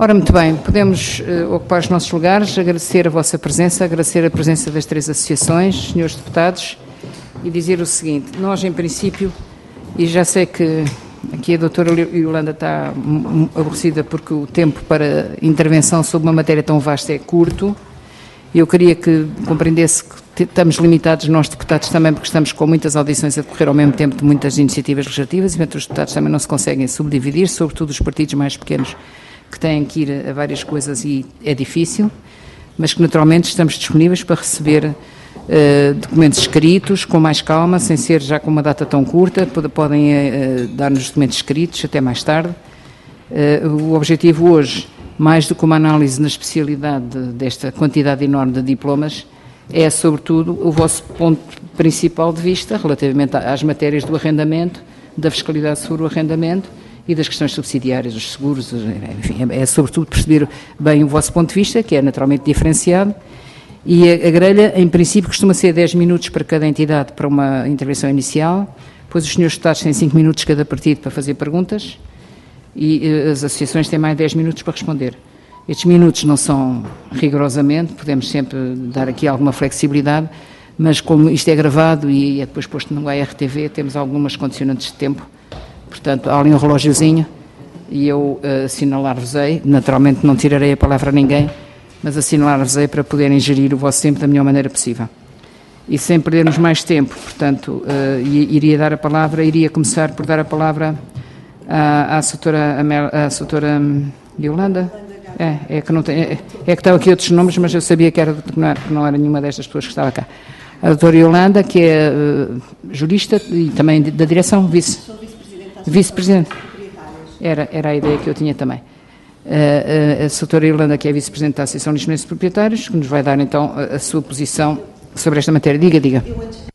Ora, muito bem, podemos ocupar os nossos lugares, agradecer a vossa presença, agradecer a presença das três associações, senhores deputados, e dizer o seguinte: nós, em princípio, e já sei que aqui a doutora Yolanda está aborrecida porque o tempo para intervenção sobre uma matéria tão vasta é curto, e eu queria que compreendesse que estamos limitados, nós deputados também, porque estamos com muitas audições a decorrer ao mesmo tempo de muitas iniciativas legislativas, e portanto os deputados também não se conseguem subdividir, sobretudo os partidos mais pequenos que têm que ir a várias coisas e é difícil, mas que naturalmente estamos disponíveis para receber documentos escritos, com mais calma, sem ser já com uma data tão curta, podem dar-nos documentos escritos até mais tarde. O objetivo hoje, mais do que uma análise na especialidade desta quantidade enorme de diplomas, é sobretudo o vosso ponto principal de vista relativamente às matérias do arrendamento, da fiscalidade sobre o arrendamento e das questões subsidiárias, os seguros, enfim, é sobretudo perceber bem o vosso ponto de vista, que é naturalmente diferenciado, e a grelha, em princípio, costuma ser 10 minutos para cada entidade para uma intervenção inicial, depois os senhores deputados têm 5 minutos cada partido para fazer perguntas e as associações têm mais 10 minutos para responder. Estes minutos não são rigorosamente, podemos sempre dar aqui alguma flexibilidade, mas como isto é gravado e é depois posto no ARTV, temos algumas condicionantes de tempo. Portanto, há ali um relógiozinho e eu assinalar-vos-ei, naturalmente não tirarei a palavra a ninguém, mas assinalar-vos-ei para poderem gerir o vosso tempo da melhor maneira possível. E sem perdermos mais tempo, portanto, iria começar por dar a palavra à doutora Yolanda. É que estão aqui outros nomes, mas eu sabia que não era nenhuma destas pessoas que estava cá. A doutora Yolanda, que é jurista e também da direção, vice-presidente. Era a ideia que eu tinha também. A doutora Yolanda, que é vice-presidente da Associação de Engenheiros Proprietários, que nos vai dar então a sua posição sobre esta matéria. Diga.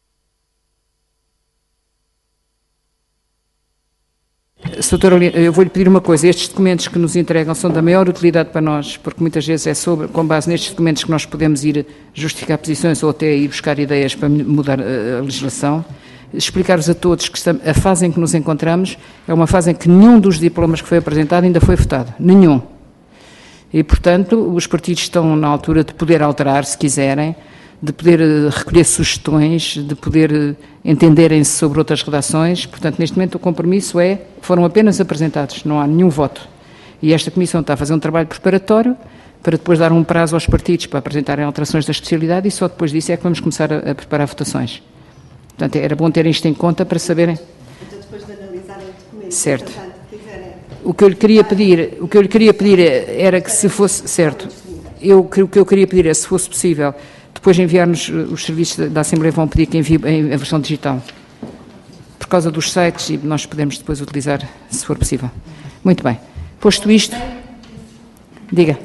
Doutora, eu vou-lhe pedir uma coisa: estes documentos que nos entregam são da maior utilidade para nós, porque muitas vezes é com base nestes documentos que nós podemos ir justificar posições ou até ir buscar ideias para mudar a legislação. Explicar-vos a todos que a fase em que nos encontramos é uma fase em que nenhum dos diplomas que foi apresentado ainda foi votado. Nenhum. E, portanto, os partidos estão na altura de poder alterar, se quiserem, de poder recolher sugestões, de poder entenderem-se sobre outras redações. Portanto, neste momento o compromisso foram apenas apresentados, não há nenhum voto. E esta Comissão está a fazer um trabalho preparatório para depois dar um prazo aos partidos para apresentarem alterações da especialidade e só depois disso é que vamos começar a preparar votações. Portanto, era bom terem isto em conta para saberem. Então, depois de analisarem o documento, certo. Portanto, quiserem... O que eu lhe queria pedir era que, se fosse certo, o que eu queria pedir é, se fosse possível, depois enviar-nos, os serviços da Assembleia vão pedir que envie a versão digital, por causa dos sites, e nós podemos depois utilizar, se for possível. Muito bem. Posto isto, diga.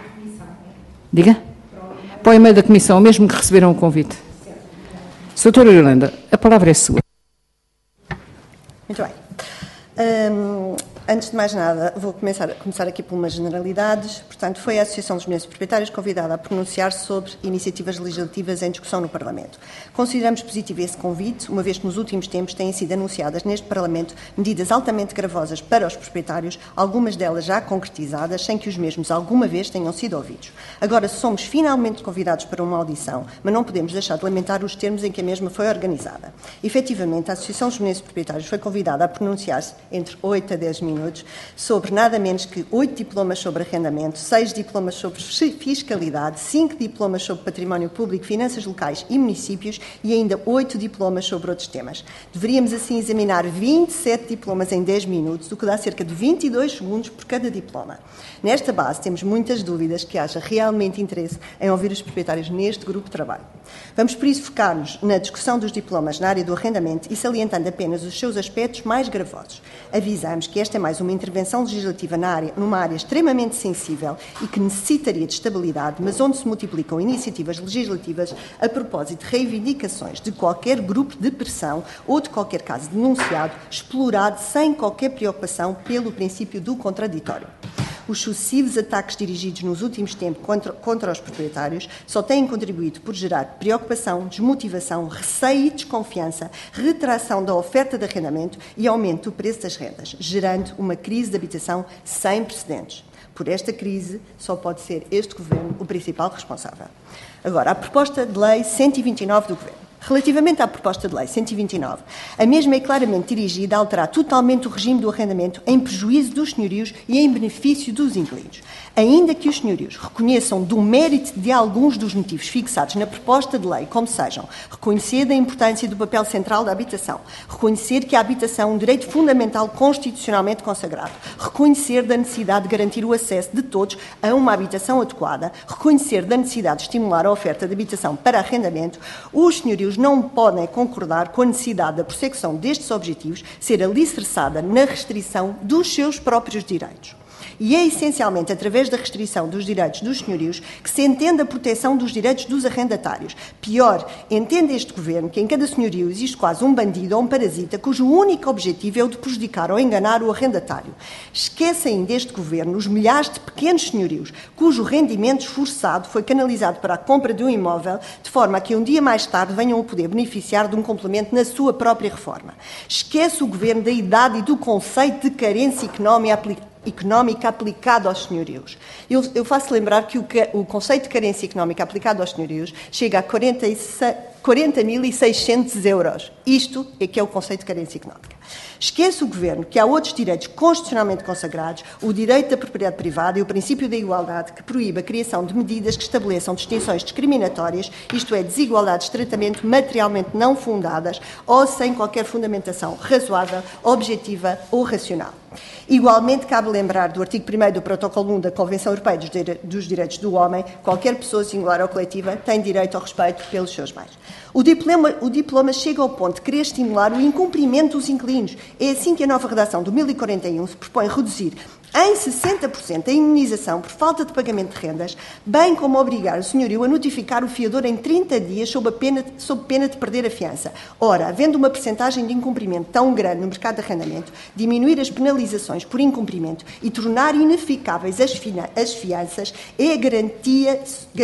Para o e-mail da Comissão, mesmo que receberam o convite. Doutora Yolanda, a palavra é sua. Muito bem. Antes de mais nada, vou começar aqui por umas generalidades. Portanto, foi a Associação dos Engenheiros Proprietários convidada a pronunciar sobre iniciativas legislativas em discussão no Parlamento. Consideramos positivo esse convite, uma vez que nos últimos tempos têm sido anunciadas neste Parlamento medidas altamente gravosas para os proprietários, algumas delas já concretizadas, sem que os mesmos alguma vez tenham sido ouvidos. Agora somos finalmente convidados para uma audição, mas não podemos deixar de lamentar os termos em que a mesma foi organizada. Efetivamente, a Associação dos Engenheiros Proprietários foi convidada a pronunciar-se entre 8 a 10 minutos sobre nada menos que 8 diplomas sobre arrendamento, 6 diplomas sobre fiscalidade, 5 diplomas sobre património público, finanças locais e municípios e ainda 8 diplomas sobre outros temas. Deveríamos assim examinar 27 diplomas em 10 minutos, o que dá cerca de 22 segundos por cada diploma. Nesta base, temos muitas dúvidas que haja realmente interesse em ouvir os proprietários neste grupo de trabalho. Vamos, por isso, focar-nos na discussão dos diplomas na área do arrendamento e salientando apenas os seus aspectos mais gravosos. Avisamos que esta é mais uma intervenção legislativa numa área extremamente sensível e que necessitaria de estabilidade, mas onde se multiplicam iniciativas legislativas a propósito de reivindicações de qualquer grupo de pressão ou de qualquer caso denunciado, explorado sem qualquer preocupação pelo princípio do contraditório. Os sucessivos ataques dirigidos nos últimos tempos contra os proprietários só têm contribuído por gerar preocupação, desmotivação, receio e desconfiança, retração da oferta de arrendamento e aumento do preço das rendas, gerando uma crise de habitação sem precedentes. Por esta crise, só pode ser este Governo o principal responsável. Agora, a proposta de lei 129 do Governo. Relativamente à proposta de lei 129, a mesma é claramente dirigida a alterar totalmente o regime do arrendamento em prejuízo dos senhorios e em benefício dos inquilinos. Ainda que os senhorios reconheçam do mérito de alguns dos motivos fixados na proposta de lei, como sejam reconhecer a importância do papel central da habitação, reconhecer que a habitação é um direito fundamental constitucionalmente consagrado, reconhecer da necessidade de garantir o acesso de todos a uma habitação adequada, reconhecer da necessidade de estimular a oferta de habitação para arrendamento, os senhorios não podem concordar com a necessidade da prossecução destes objetivos ser alicerçada na restrição dos seus próprios direitos. E é essencialmente através da restrição dos direitos dos senhorios que se entende a proteção dos direitos dos arrendatários. Pior, entende este Governo que em cada senhorio existe quase um bandido ou um parasita cujo único objetivo é o de prejudicar ou enganar o arrendatário. Esquece ainda este Governo os milhares de pequenos senhorios cujo rendimento esforçado foi canalizado para a compra de um imóvel de forma a que um dia mais tarde venham a poder beneficiar de um complemento na sua própria reforma. Esquece o Governo da idade e do conceito de carência económica aplicado aos senhorios. Eu faço lembrar que o conceito de carência económica aplicado aos senhorios chega a 40.600 euros. Isto é que é o conceito de carência económica. Esquece o Governo que há outros direitos constitucionalmente consagrados, o direito da propriedade privada e o princípio da igualdade, que proíbe a criação de medidas que estabeleçam distinções discriminatórias, isto é, desigualdades de tratamento materialmente não fundadas ou sem qualquer fundamentação razoável, objetiva ou racional. Igualmente, cabe lembrar do artigo 1º do Protocolo 1 da Convenção Europeia dos Direitos do Homem, qualquer pessoa singular ou coletiva tem direito ao respeito pelos seus bens. O diploma chega ao ponto de querer estimular o incumprimento dos inquilinos. É assim que a nova redação do 1041 se propõe reduzir em 60% a indemnização por falta de pagamento de rendas, bem como obrigar o senhorio a notificar o fiador em 30 dias sob pena de perder a fiança. Ora, havendo uma percentagem de incumprimento tão grande no mercado de arrendamento, diminuir as penalizações por incumprimento e tornar ineficáveis as fianças é a garantia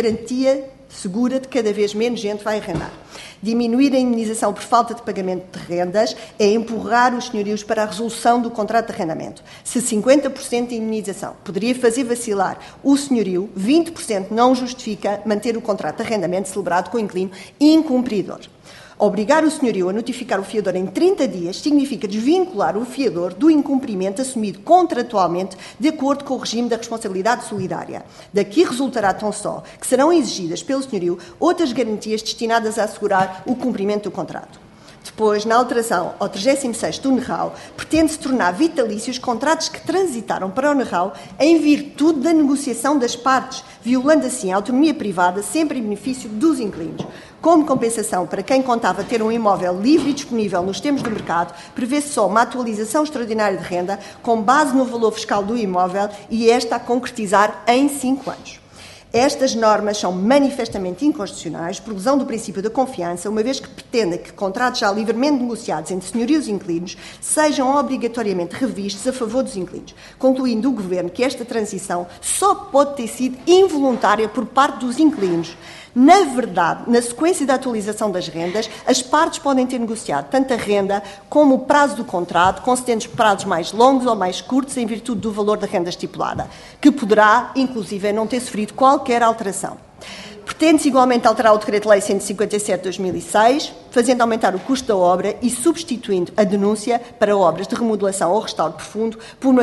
segura de que cada vez menos gente vai arrendar. Diminuir a indemnização por falta de pagamento de rendas é empurrar os senhorios para a resolução do contrato de arrendamento. Se 50% de indemnização poderia fazer vacilar o senhorio, 20% não justifica manter o contrato de arrendamento celebrado com o inquilino incumpridor. Obrigar o senhorio a notificar o fiador em 30 dias significa desvincular o fiador do incumprimento assumido contratualmente de acordo com o regime da responsabilidade solidária. Daqui resultará tão só que serão exigidas pelo senhorio outras garantias destinadas a assegurar o cumprimento do contrato. Depois, na alteração ao 36º do NRAU, pretende-se tornar vitalícios contratos que transitaram para o NRAU em virtude da negociação das partes, violando assim a autonomia privada, sempre em benefício dos inquilinos. Como compensação para quem contava ter um imóvel livre e disponível nos termos do mercado, prevê-se só uma atualização extraordinária de renda com base no valor fiscal do imóvel e esta a concretizar em 5 anos. Estas normas são manifestamente inconstitucionais por lesão do princípio da confiança, uma vez que pretendem que contratos já livremente negociados entre senhorios e inquilinos sejam obrigatoriamente revistos a favor dos inquilinos, concluindo o Governo que esta transição só pode ter sido involuntária por parte dos inquilinos. Na verdade, na sequência da atualização das rendas, as partes podem ter negociado tanto a renda como o prazo do contrato, concedendo prazos mais longos ou mais curtos em virtude do valor da renda estipulada, que poderá, inclusive, não ter sofrido qualquer alteração. Pretende-se igualmente alterar o Decreto-Lei 157 de 2006, fazendo aumentar o custo da obra e substituindo a denúncia para obras de remodelação ou restauro profundo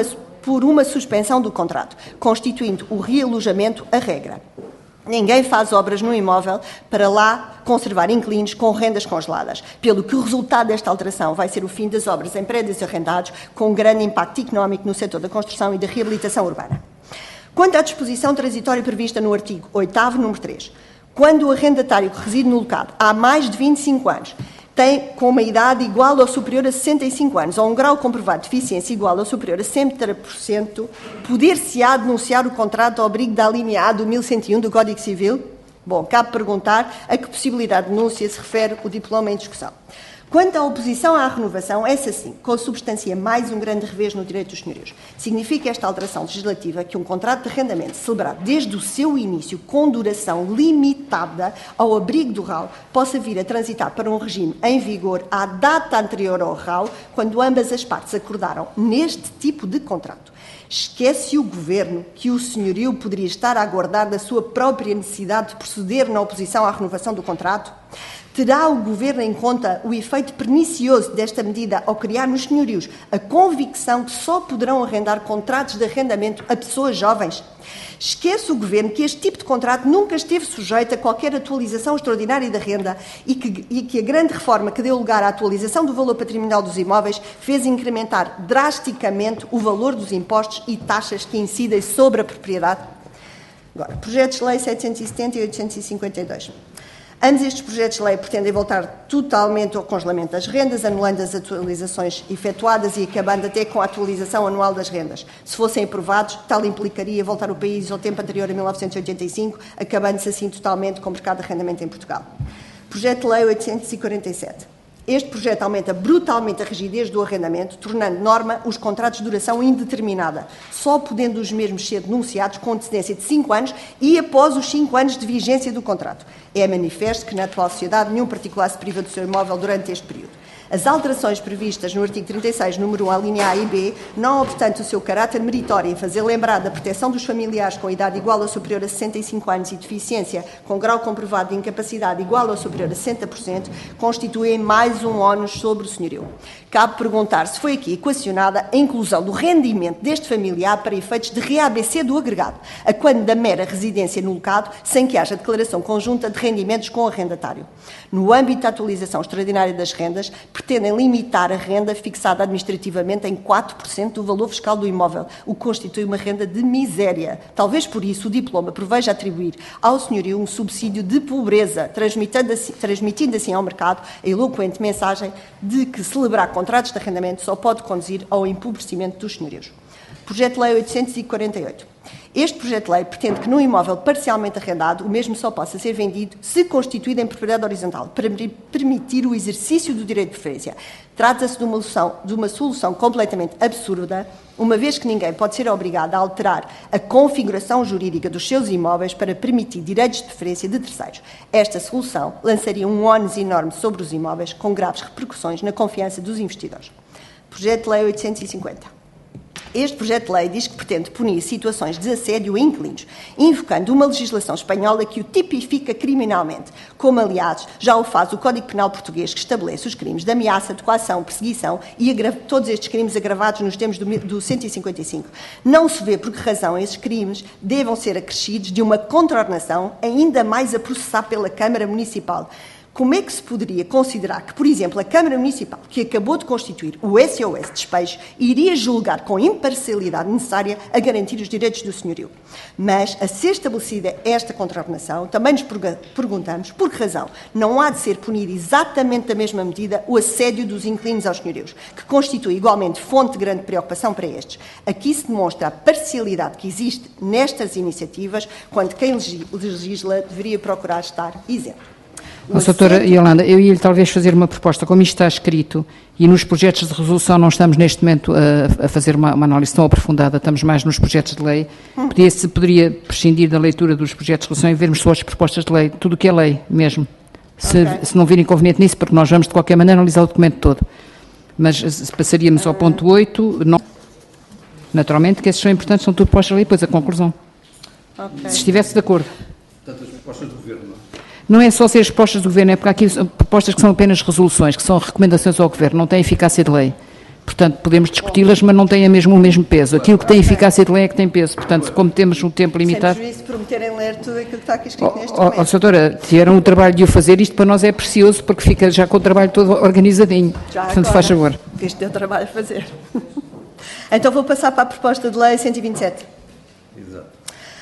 por uma suspensão do contrato, constituindo o realojamento a regra. Ninguém faz obras no imóvel para lá conservar inquilinos com rendas congeladas, pelo que o resultado desta alteração vai ser o fim das obras em prédios arrendados, com um grande impacto económico no setor da construção e da reabilitação urbana. Quanto à disposição transitória prevista no artigo 8º, número 3, quando o arrendatário que reside no local há mais de 25 anos tem com uma idade igual ou superior a 65 anos ou um grau comprovado de deficiência igual ou superior a 70%, poder-se-á denunciar o contrato ao abrigo da alínea A do 1101 do Código Civil? Bom, cabe perguntar a que possibilidade de denúncia se refere o diploma em discussão. Quanto à oposição à renovação, essa sim, consubstancia mais um grande revés no direito dos senhorios. Significa esta alteração legislativa que um contrato de arrendamento celebrado desde o seu início, com duração limitada ao abrigo do RAU, possa vir a transitar para um regime em vigor à data anterior ao RAU, quando ambas as partes acordaram neste tipo de contrato. Esquece o Governo que o senhorio poderia estar a aguardar da sua própria necessidade de proceder na oposição à renovação do contrato? Terá o Governo em conta o efeito pernicioso desta medida ao criar nos senhorios a convicção que só poderão arrendar contratos de arrendamento a pessoas jovens? Esquece o Governo que este tipo de contrato nunca esteve sujeito a qualquer atualização extraordinária da renda e que a grande reforma que deu lugar à atualização do valor patrimonial dos imóveis fez incrementar drasticamente o valor dos impostos e taxas que incidem sobre a propriedade? Agora, projetos de lei 770 e 852. Ambos estes projetos de lei pretendem voltar totalmente ao congelamento das rendas, anulando as atualizações efetuadas e acabando até com a atualização anual das rendas. Se fossem aprovados, tal implicaria voltar o país ao tempo anterior a 1985, acabando-se assim totalmente com o mercado de arrendamento em Portugal. Projeto de lei 847. Este projeto aumenta brutalmente a rigidez do arrendamento, tornando norma os contratos de duração indeterminada, só podendo os mesmos ser denunciados com antecedência de 5 anos e após os 5 anos de vigência do contrato. É manifesto que, na atual sociedade, nenhum particular se priva do seu imóvel durante este período. As alterações previstas no artigo 36, número 1, a linha A e B, não obstante o seu caráter meritório em fazer lembrar da proteção dos familiares com idade igual ou superior a 65 anos e deficiência com grau comprovado de incapacidade igual ou superior a 60%, constituem mais um ónus sobre o senhorio. Cabe perguntar se foi aqui equacionada a inclusão do rendimento deste familiar para efeitos de reABC do agregado, a quando da mera residência no locado, sem que haja declaração conjunta de rendimentos com o arrendatário. No âmbito da atualização extraordinária das rendas, pretendem limitar a renda fixada administrativamente em 4% do valor fiscal do imóvel, o que constitui uma renda de miséria. Talvez por isso o diploma proveja atribuir ao senhorio um subsídio de pobreza, transmitindo assim ao mercado a eloquente mensagem de que celebrar contratos de arrendamento só pode conduzir ao empobrecimento dos senhorios. Projeto de lei 848. Este projeto de lei pretende que num imóvel parcialmente arrendado, o mesmo só possa ser vendido se constituído em propriedade horizontal, para permitir o exercício do direito de preferência. Trata-se de uma solução completamente absurda, uma vez que ninguém pode ser obrigado a alterar a configuração jurídica dos seus imóveis para permitir direitos de preferência de terceiros. Esta solução lançaria um ónus enorme sobre os imóveis, com graves repercussões na confiança dos investidores. Projeto de lei 850. Este projeto de lei diz que pretende punir situações de assédio a inquilinos, invocando uma legislação espanhola que o tipifica criminalmente, como, aliás, já o faz o Código Penal português, que estabelece os crimes de ameaça, de coação, perseguição e todos estes crimes agravados nos termos do 155. Não se vê por que razão esses crimes devam ser acrescidos de uma contraordenação ainda mais a processar pela Câmara Municipal. Como é que se poderia considerar que, por exemplo, a Câmara Municipal, que acabou de constituir o SOS Despejo, iria julgar com imparcialidade necessária a garantir os direitos do senhorio? Mas, a ser estabelecida esta contraordenação, também nos perguntamos por que razão não há de ser punido exatamente da mesma medida o assédio dos inquilinos aos senhorios, que constitui igualmente fonte de grande preocupação para estes. Aqui se demonstra a parcialidade que existe nestas iniciativas, quando quem legisla deveria procurar estar isento. Doutora Yolanda, eu ia talvez fazer uma proposta, como isto está escrito e nos projetos de resolução não estamos neste momento a fazer uma análise tão aprofundada, estamos mais nos projetos de lei, poderia prescindir da leitura dos projetos de resolução e vermos só as propostas de lei, tudo o que é lei mesmo, se não vir inconveniente nisso, porque nós vamos de qualquer maneira analisar o documento todo, mas passaríamos ao ponto 8, não, naturalmente que esses são importantes, são tudo propostas de lei, depois a conclusão, se estivesse de acordo. Portanto, as propostas do Governo, não é? Não é só ser as propostas do Governo, é porque há aqui propostas que são apenas resoluções, que são recomendações ao Governo, não têm eficácia de lei. Portanto, podemos discuti-las, mas não têm o mesmo peso. Aquilo que tem eficácia de lei é que tem peso. Portanto, como temos um tempo limitado... Sem prejuízo de prometerem ler tudo aquilo que está aqui escrito neste documento. Doutora, tiveram o trabalho de o fazer, isto para nós é precioso, porque fica já com o trabalho todo organizadinho. Já portanto, agora, faz favor. Este é o trabalho a fazer. Então vou passar para a proposta de lei 127. Exato.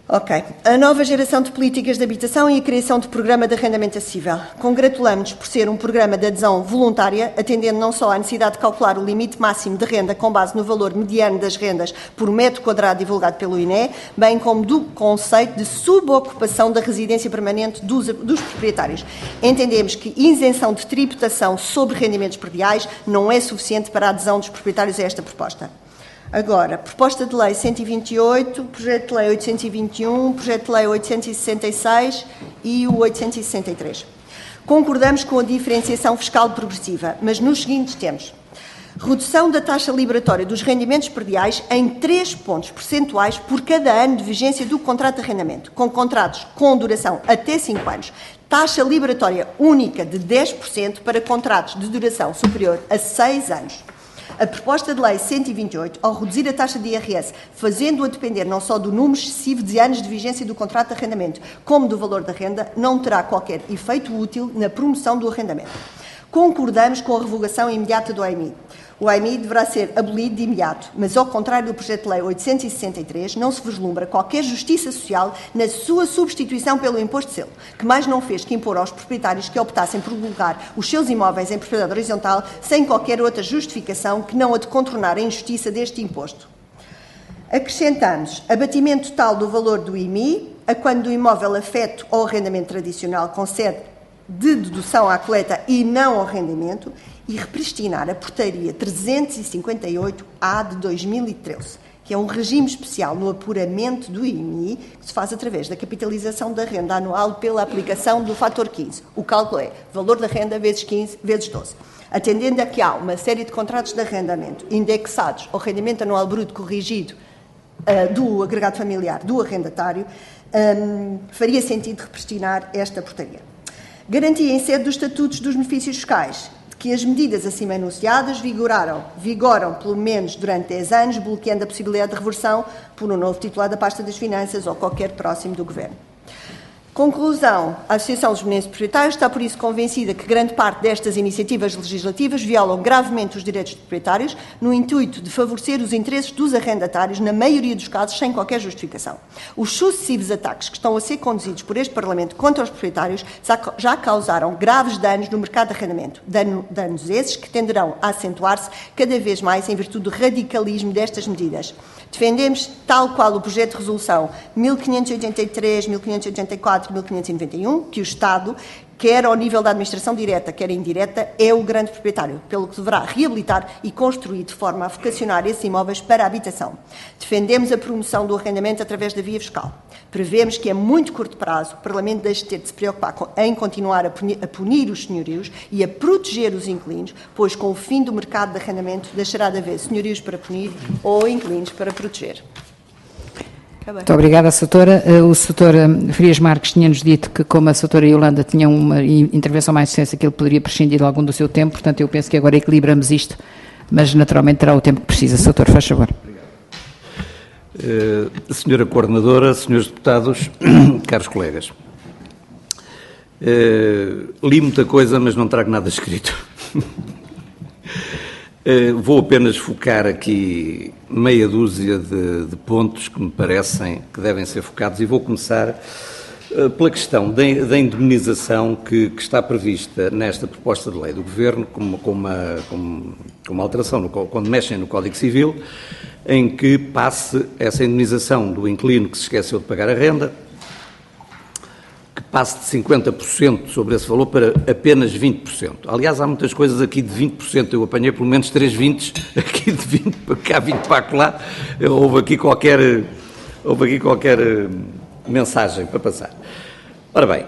Ok. A nova geração de políticas de habitação e a criação de programa de arrendamento acessível. Congratulamos-nos por ser um programa de adesão voluntária, atendendo não só à necessidade de calcular o limite máximo de renda com base no valor mediano das rendas por metro quadrado divulgado pelo INE, bem como do conceito de subocupação da residência permanente dos proprietários. Entendemos que isenção de tributação sobre rendimentos prediais não é suficiente para a adesão dos proprietários a esta proposta. Agora, proposta de lei 128, projeto de lei 821, projeto de lei 866 e o 863. Concordamos com a diferenciação fiscal progressiva, mas nos seguintes termos. Redução da taxa liberatória dos rendimentos prediais em 3 pontos percentuais por cada ano de vigência do contrato de arrendamento, com contratos com duração até 5 anos. Taxa liberatória única de 10% para contratos de duração superior a 6 anos. A proposta de lei 128, ao reduzir a taxa de IRS, fazendo-a depender não só do número excessivo de anos de vigência do contrato de arrendamento, como do valor da renda, não terá qualquer efeito útil na promoção do arrendamento. Concordamos com a revogação imediata do AMI. O AMI deverá ser abolido de imediato, mas ao contrário do projeto de lei 863, não se vislumbra qualquer justiça social na sua substituição pelo imposto de selo, que mais não fez que impor aos proprietários que optassem por colocar os seus imóveis em propriedade horizontal sem qualquer outra justificação que não a de contornar a injustiça deste imposto. Acrescentamos abatimento total do valor do IMI a quando o imóvel afeto ao arrendamento tradicional concede de dedução à coleta e não ao rendimento, e repristinar a portaria 358-A de 2013, que é um regime especial no apuramento do IMI, que se faz através da capitalização da renda anual pela aplicação do fator 15. O cálculo é valor da renda vezes 15 vezes 12. Atendendo a que há uma série de contratos de arrendamento indexados ao rendimento anual bruto corrigido do agregado familiar do arrendatário, faria sentido repristinar esta portaria. Garantia em sede dos estatutos dos benefícios fiscais que as medidas acima enunciadas vigoram pelo menos durante 10 anos, bloqueando a possibilidade de reversão por um novo titular da pasta das Finanças ou qualquer próximo do Governo. Conclusão. A Associação dos Movimentos Proprietários está por isso convencida que grande parte destas iniciativas legislativas violam gravemente os direitos dos proprietários no intuito de favorecer os interesses dos arrendatários, na maioria dos casos, sem qualquer justificação. Os sucessivos ataques que estão a ser conduzidos por este Parlamento contra os proprietários já causaram graves danos no mercado de arrendamento. Danos esses que tenderão a acentuar-se cada vez mais em virtude do radicalismo destas medidas. Defendemos, tal qual o projeto de resolução 1583, 1584 e 1591, que o Estado, quer ao nível da administração direta, quer indireta, é o grande proprietário, pelo que deverá reabilitar e construir de forma a vocacionar esses imóveis para a habitação. Defendemos a promoção do arrendamento através da via fiscal. Prevemos que a muito curto prazo o Parlamento deixe de ter de se preocupar em continuar a punir os senhorios e a proteger os inquilinos, pois com o fim do mercado de arrendamento deixará de haver senhorios para punir ou inquilinos para proteger. Muito obrigada, Soutora. O Soutora Frias Marques tinha-nos dito que, como a Soutora Yolanda tinha uma intervenção mais extensa, que ele poderia prescindir de algum do seu tempo, portanto, eu penso que agora equilibramos isto, mas naturalmente terá o tempo que precisa. Soutora, faz favor. Senhora Coordenadora, senhores deputados, caros colegas, li muita coisa, mas não trago nada escrito. Vou apenas focar aqui meia dúzia de pontos que me parecem que devem ser focados e vou começar pela questão da indemnização que está prevista nesta proposta de lei do Governo com uma alteração, quando mexem no Código Civil, em que passe essa indemnização do inquilino que se esqueceu de pagar a renda, que passe de 50% sobre esse valor para apenas 20%. Aliás, há muitas coisas aqui de 20%, eu apanhei pelo menos 3 20, aqui de 20 para cá, 20 para lá, houve aqui qualquer mensagem para passar. Ora bem,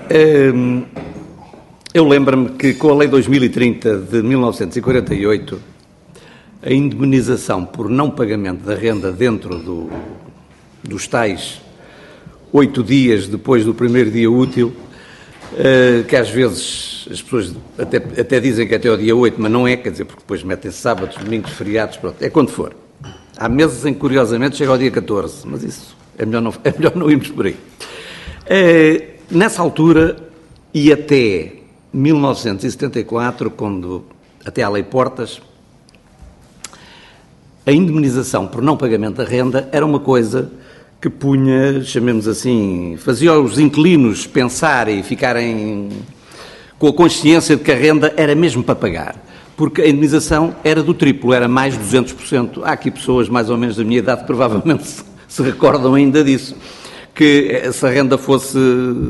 eu lembro-me que com a Lei 2030 de 1948, a indemnização por não pagamento da renda dentro dos tais 8 dias depois do primeiro dia útil, que às vezes as pessoas até dizem que é até ao dia 8, mas não é, quer dizer, porque depois metem sábados, domingos, feriados, pronto, é quando for. Há meses em que, curiosamente, chega ao dia 14, mas isso é melhor não irmos por aí. Nessa altura, e até 1974, até à Lei Portas, a indemnização por não pagamento da renda era uma coisa que punha, chamemos assim, fazia os inquilinos pensar e ficarem com a consciência de que a renda era mesmo para pagar, porque a indemnização era do triplo, era mais 200%. Há aqui pessoas mais ou menos da minha idade que provavelmente se recordam ainda disso, que se a renda fosse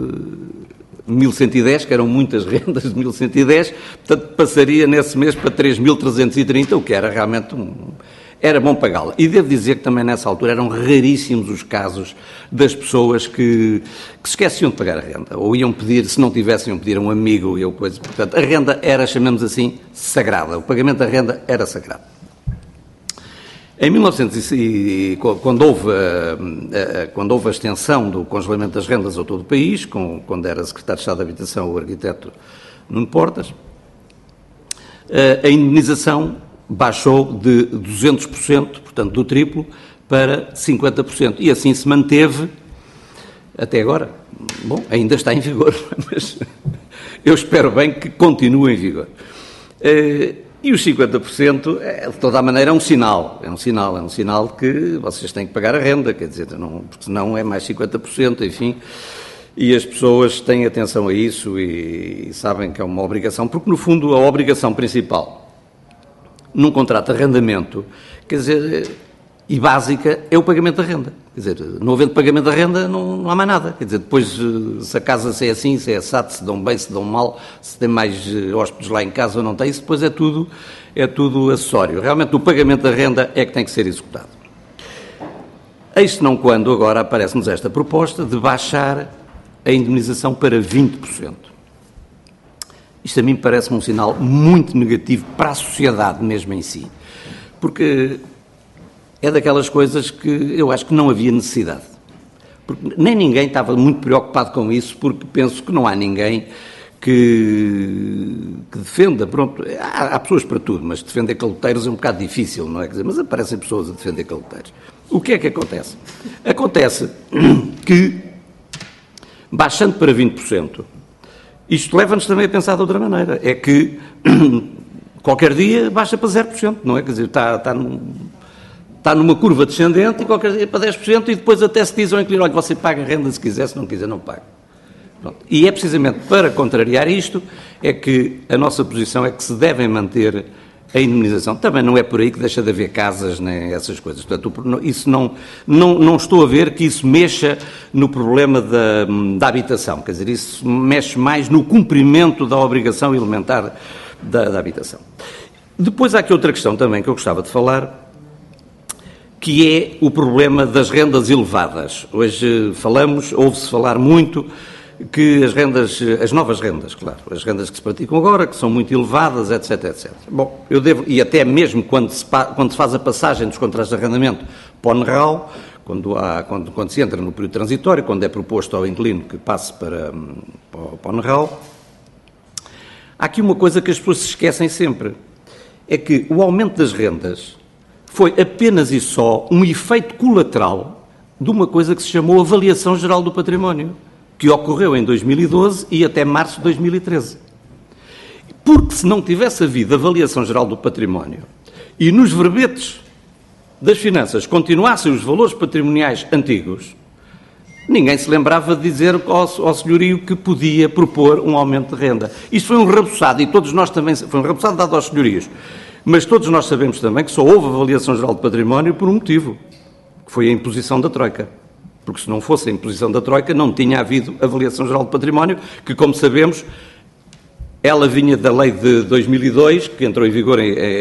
1.110, que eram muitas rendas de 1.110, portanto passaria nesse mês para 3.330, o que era realmente era bom pagá-la. E devo dizer que também nessa altura eram raríssimos os casos das pessoas que se esqueciam de pagar a renda, ou iam pedir, se não tivessem, iam pedir a um amigo e ou coisa. Portanto, a renda era, chamemos assim, sagrada. O pagamento da renda era sagrado. Em 1900, quando houve a extensão do congelamento das rendas a todo o país, quando era Secretário de Estado da Habitação o arquiteto Nuno Portas, a indemnização baixou de 200%, portanto do triplo, para 50%. E assim se manteve até agora. Bom, ainda está em vigor, mas eu espero bem que continue em vigor. E os 50%, de toda a maneira, é um sinal que vocês têm que pagar a renda, quer dizer, porque senão é mais 50%, enfim, e as pessoas têm atenção a isso e sabem que é uma obrigação, porque no fundo a obrigação principal num contrato de arrendamento, quer dizer, e básica, é o pagamento da renda. Quer dizer, não havendo pagamento da renda, não há mais nada. Quer dizer, depois, se a casa se é assim, se é assado, se dão bem, se dão mal, se tem mais hóspedes lá em casa ou não tem, isso depois é tudo acessório. Realmente, o pagamento da renda é que tem que ser executado. Eis não quando agora aparece-nos esta proposta de baixar a indemnização para 20%. Isto a mim parece-me um sinal muito negativo para a sociedade mesmo em si, porque é daquelas coisas que eu acho que não havia necessidade. Porque nem ninguém estava muito preocupado com isso, porque penso que não há ninguém que defenda, pronto, há pessoas para tudo, mas defender caloteiros é um bocado difícil, não é? Quer dizer, mas aparecem pessoas a defender caloteiros. O que é que acontece? Acontece que, baixando para 20%, isto leva-nos também a pensar de outra maneira, é que qualquer dia baixa para 0%, não é? Quer dizer, está numa curva descendente e qualquer dia para 10% e depois até se diz ao inquilino, olha, você paga a renda se quiser, se não quiser não paga. Pronto. E é precisamente para contrariar isto é que a nossa posição é que se devem manter a indemnização. Também não é por aí que deixa de haver casas, nem essas coisas. Portanto, isso não estou a ver que isso mexa no problema da habitação. Quer dizer, isso mexe mais no cumprimento da obrigação elementar da habitação. Depois há aqui outra questão também que eu gostava de falar, que é o problema das rendas elevadas. Hoje ouve-se falar muito que as novas rendas, claro, as rendas que se praticam agora, que são muito elevadas, etc, etc. Bom, e até mesmo quando se faz a passagem dos contratos de arrendamento para o NRAL, quando se entra no período transitório, quando é proposto ao inquilino que passe para o NRAL, há aqui uma coisa que as pessoas se esquecem sempre, é que o aumento das rendas foi apenas e só um efeito colateral de uma coisa que se chamou Avaliação Geral do Património, que ocorreu em 2012 e até março de 2013. Porque se não tivesse havido Avaliação Geral do Património e nos verbetes das finanças continuassem os valores patrimoniais antigos, ninguém se lembrava de dizer ao senhorio que podia propor um aumento de renda. Isto foi um rabuçado, e todos nós também, foi um rabuçado dado aos senhorios, mas todos nós sabemos também que só houve Avaliação Geral do Património por um motivo, que foi a imposição da Troika. Porque se não fosse a imposição da Troika, não tinha havido Avaliação Geral do Património, que, como sabemos, ela vinha da lei de 2002, que entrou em vigor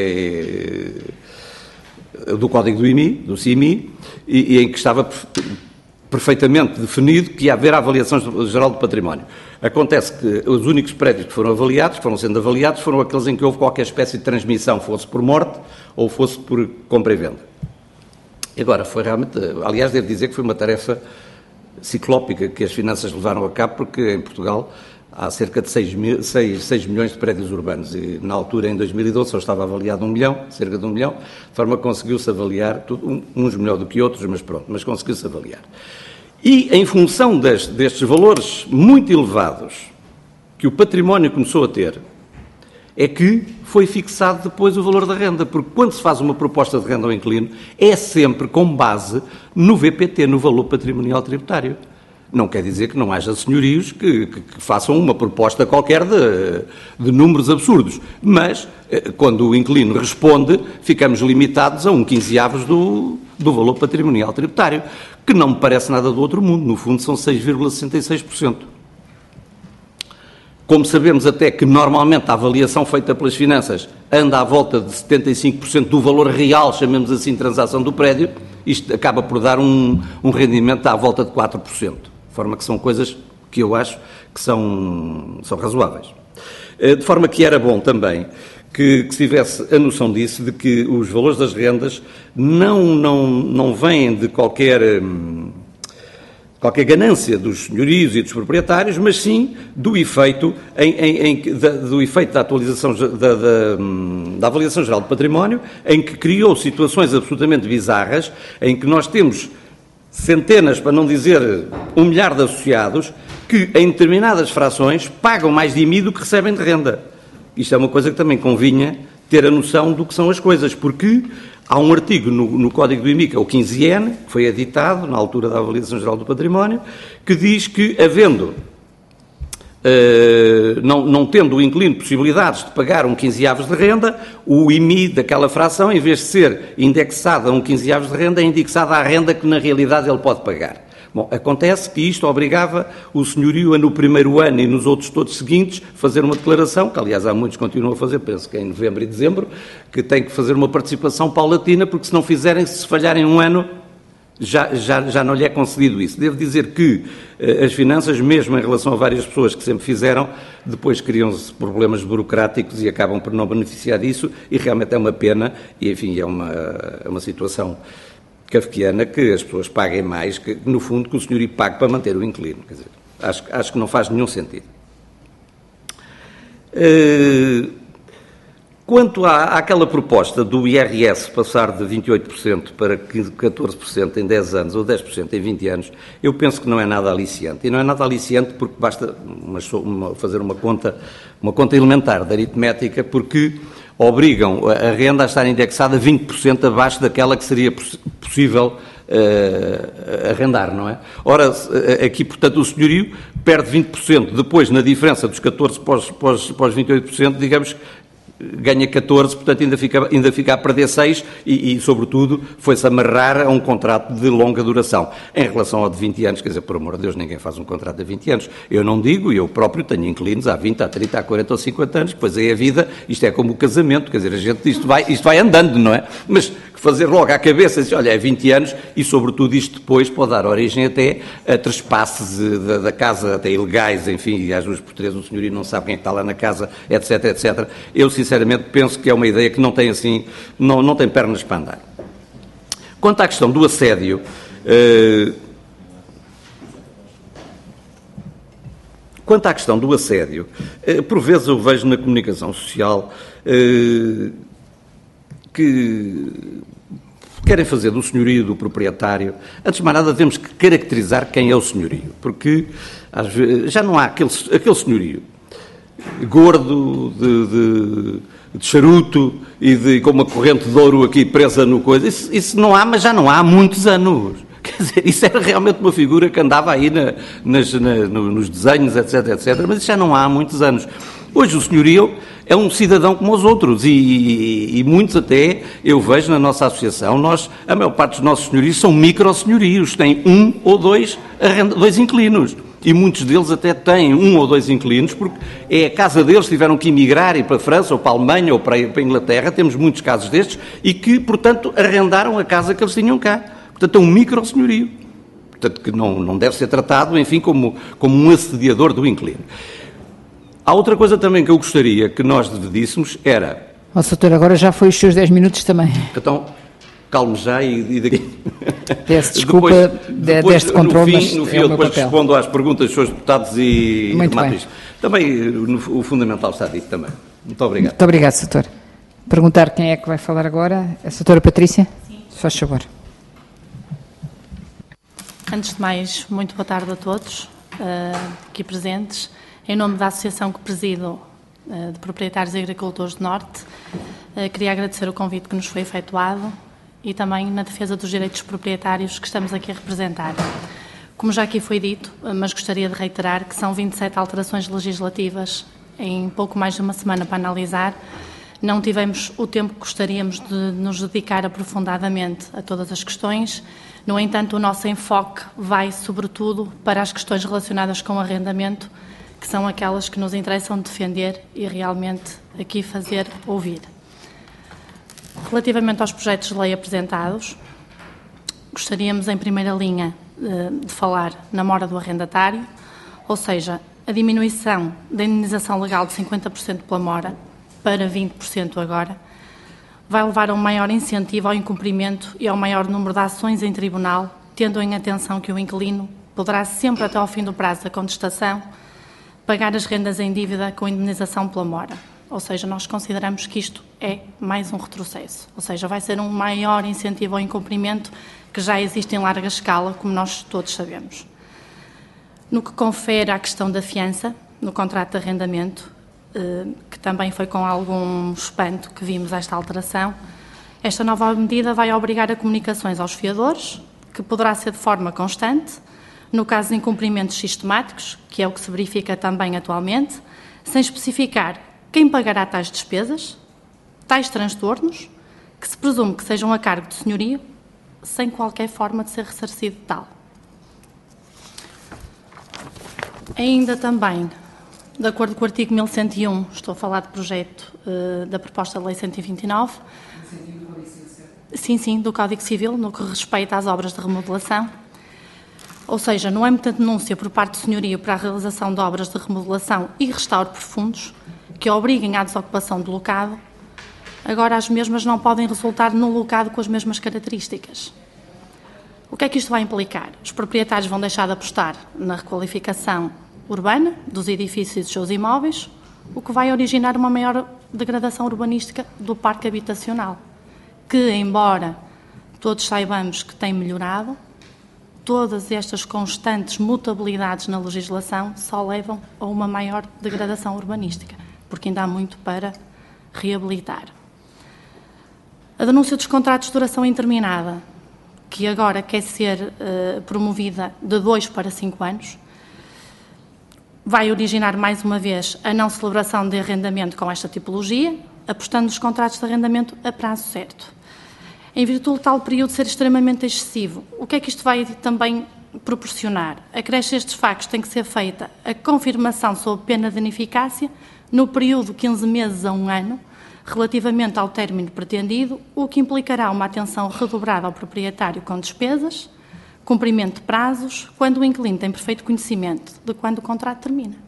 do Código do CIMI, e em que estava perfeitamente definido que ia haver a Avaliação Geral do Património. Acontece que os únicos prédios que foram sendo avaliados, foram aqueles em que houve qualquer espécie de transmissão, fosse por morte ou fosse por compra e venda. Agora, foi realmente, aliás, devo dizer que foi uma tarefa ciclópica que as finanças levaram a cabo, porque em Portugal há cerca de 6 milhões de prédios urbanos e, na altura, em 2012, só estava avaliado 1 milhão, cerca de 1 milhão, de forma que conseguiu-se avaliar, uns melhor do que outros, mas pronto, mas conseguiu-se avaliar. E, em função destes valores muito elevados que o património começou a ter, é que foi fixado depois o valor da renda, porque quando se faz uma proposta de renda ao inquilino, é sempre com base no VPT, no valor patrimonial tributário. Não quer dizer que não haja senhorios que façam uma proposta qualquer de números absurdos, mas quando o inquilino responde, ficamos limitados a 1/15 do valor patrimonial tributário, que não me parece nada do outro mundo, no fundo são 6,66%. Como sabemos até que normalmente a avaliação feita pelas finanças anda à volta de 75% do valor real, chamemos assim, de transação do prédio, isto acaba por dar um rendimento à volta de 4%. De forma que são coisas que eu acho que são razoáveis. De forma que era bom também que se tivesse a noção disso, de que os valores das rendas não vêm de qualquer ganância dos senhorios e dos proprietários, mas sim do efeito, do efeito da atualização da avaliação geral do património, em que criou situações absolutamente bizarras, em que nós temos centenas, para não dizer 1 milhar de associados, que em determinadas frações pagam mais de IMI do que recebem de renda. Isto é uma coisa que também convinha ter a noção do que são as coisas, porque há um artigo no Código do IMI, que é o 15N, que foi editado na altura da Avaliação Geral do Património, que diz que, não tendo o inquilino possibilidades de pagar 1/15 de renda, o IMI daquela fração, em vez de ser indexado a 1/15 de renda, é indexado à renda que na realidade ele pode pagar. Bom, acontece que isto obrigava o senhorio a, no primeiro ano e nos outros todos seguintes, fazer uma declaração, que aliás há muitos que continuam a fazer, penso que em novembro e dezembro, que têm que fazer uma participação paulatina, porque se não fizerem, se falharem um ano, já não lhe é concedido isso. Devo dizer que as finanças, mesmo em relação a várias pessoas que sempre fizeram, depois criam-se problemas burocráticos e acabam por não beneficiar disso, e realmente é uma pena, e enfim, é uma situação kafkiana que as pessoas paguem mais, que no fundo que o senhorio pague para manter o inquilino. Quer dizer, acho que não faz nenhum sentido. Quanto àquela proposta do IRS passar de 28% para 14% em 10 anos ou 10% em 20 anos, eu penso que não é nada aliciante. E não é nada aliciante porque basta fazer uma conta elementar de aritmética, porque obrigam a renda a estar indexada 20% abaixo daquela que seria possível arrendar, não é? Ora, aqui, portanto, o senhorio perde 20%, depois, na diferença dos 14% para os 28%, digamos, ganha 14, portanto ainda fica a perder 6 e sobretudo, foi-se amarrar a um contrato de longa duração. Em relação ao de 20 anos, quer dizer, por amor de Deus, ninguém faz um contrato de 20 anos. Eu não digo, eu próprio tenho inquilinos há 20, há 30, há 40 ou 50 anos, pois aí a vida, isto é como o casamento, quer dizer, isto vai andando, não é? Mas fazer logo à cabeça, dizer, olha, é 20 anos e, sobretudo, isto depois pode dar origem até a trespasses da casa, até ilegais, enfim, e às vezes por três o senhorio não sabe quem está lá na casa, etc, etc. Eu, sinceramente, penso que é uma ideia que não tem, assim, não tem pernas para andar. Quanto à questão do assédio, por vezes eu vejo na comunicação social que querem fazer do senhorio do proprietário. Antes de mais nada, temos que caracterizar quem é o senhorio, porque às vezes, já não há aquele senhorio gordo, de charuto e com uma corrente de ouro aqui presa no coisa. Isso não há, mas já não há muitos anos. Quer dizer, isso era realmente uma figura que andava aí nos desenhos, etc, etc, mas isso já não há muitos anos. Hoje o senhorio é um cidadão como os outros e muitos até, eu vejo na nossa associação, a maior parte dos nossos senhorios são micro-senhorios, têm um ou dois inquilinos. E muitos deles até têm um ou dois inquilinos, porque é a casa deles, tiveram que emigrar, ir para a França, ou para a Alemanha, ou para a Inglaterra, temos muitos casos destes, e que, portanto, arrendaram a casa que eles tinham cá. Portanto, é um micro-senhorio. Portanto, que não deve ser tratado, enfim, como um assediador do inquilino. Há outra coisa também que eu gostaria que nós divíssemos era... Doutor, agora já foi os seus 10 minutos também. Então, calme já e daqui... Peço desculpa deste controle, mas no fim, é o eu meu depois papel. respondo às perguntas dos seus deputados e Muito bem. isto. Também o fundamental está dito também. Muito obrigado. Muito obrigado, doutor. Perguntar quem é que vai falar agora. A doutora Patrícia? Sim. Se faz favor. Antes de mais, muito boa tarde a todos aqui presentes. Em nome da associação que presido, de Proprietários e Agricultores do Norte. Queria agradecer o convite que nos foi efetuado e também na defesa dos direitos dos proprietários que estamos aqui a representar. Como já aqui foi dito, mas gostaria de reiterar que são 27 alterações legislativas em pouco mais de uma semana para analisar. Não tivemos o tempo que gostaríamos de nos dedicar aprofundadamente a todas as questões. No entanto, o nosso enfoque vai, sobretudo, para as questões relacionadas com o arrendamento, que são aquelas que nos interessam defender e realmente aqui fazer ouvir. Relativamente aos projetos de lei apresentados, gostaríamos, em primeira linha, de falar na mora do arrendatário, ou seja, a diminuição da indenização legal de 50% pela mora para 20% agora, vai levar a um maior incentivo ao incumprimento e ao maior número de ações em tribunal, tendo em atenção que o inquilino poderá sempre, até ao fim do prazo da contestação, pagar as rendas em dívida com indenização pela mora. Ou seja, nós consideramos que isto é mais um retrocesso. Ou seja, vai ser um maior incentivo ao incumprimento que já existe em larga escala, como nós todos sabemos. No que confere à questão da fiança, no contrato de arrendamento, que também foi com algum espanto que vimos esta alteração, esta nova medida vai obrigar a comunicações aos fiadores, que poderá ser de forma constante, no caso de incumprimentos sistemáticos, que é o que se verifica também atualmente, sem especificar quem pagará tais despesas, tais transtornos, que se presume que sejam a cargo do senhorio, sem qualquer forma de ser ressarcido tal. Ainda também, de acordo com o artigo 1101, estou a falar de projeto da proposta de lei 129, sim, do Código Civil, no que respeita às obras de remodelação, ou seja, no âmbito da denúncia por parte do senhorio para a realização de obras de remodelação e restauro profundos, que obriguem à desocupação do locado, agora as mesmas não podem resultar num locado com as mesmas características. O que é que isto vai implicar? Os proprietários vão deixar de apostar na requalificação urbana dos edifícios e dos seus imóveis, o que vai originar uma maior degradação urbanística do parque habitacional, que, embora todos saibamos que tem melhorado, todas estas constantes mutabilidades na legislação só levam a uma maior degradação urbanística, porque ainda há muito para reabilitar. A denúncia dos contratos de duração indeterminada, que agora quer ser promovida de 2 para 5 anos, vai originar mais uma vez a não celebração de arrendamento com esta tipologia, apostando nos contratos de arrendamento a prazo certo. Em virtude de tal período ser extremamente excessivo, o que é que isto vai também proporcionar? Acresce estes factos tem que ser feita a confirmação sob pena de ineficácia no período de 15 meses a 1 ano, relativamente ao término pretendido, o que implicará uma atenção redobrada ao proprietário com despesas, cumprimento de prazos, quando o inquilino tem perfeito conhecimento de quando o contrato termina.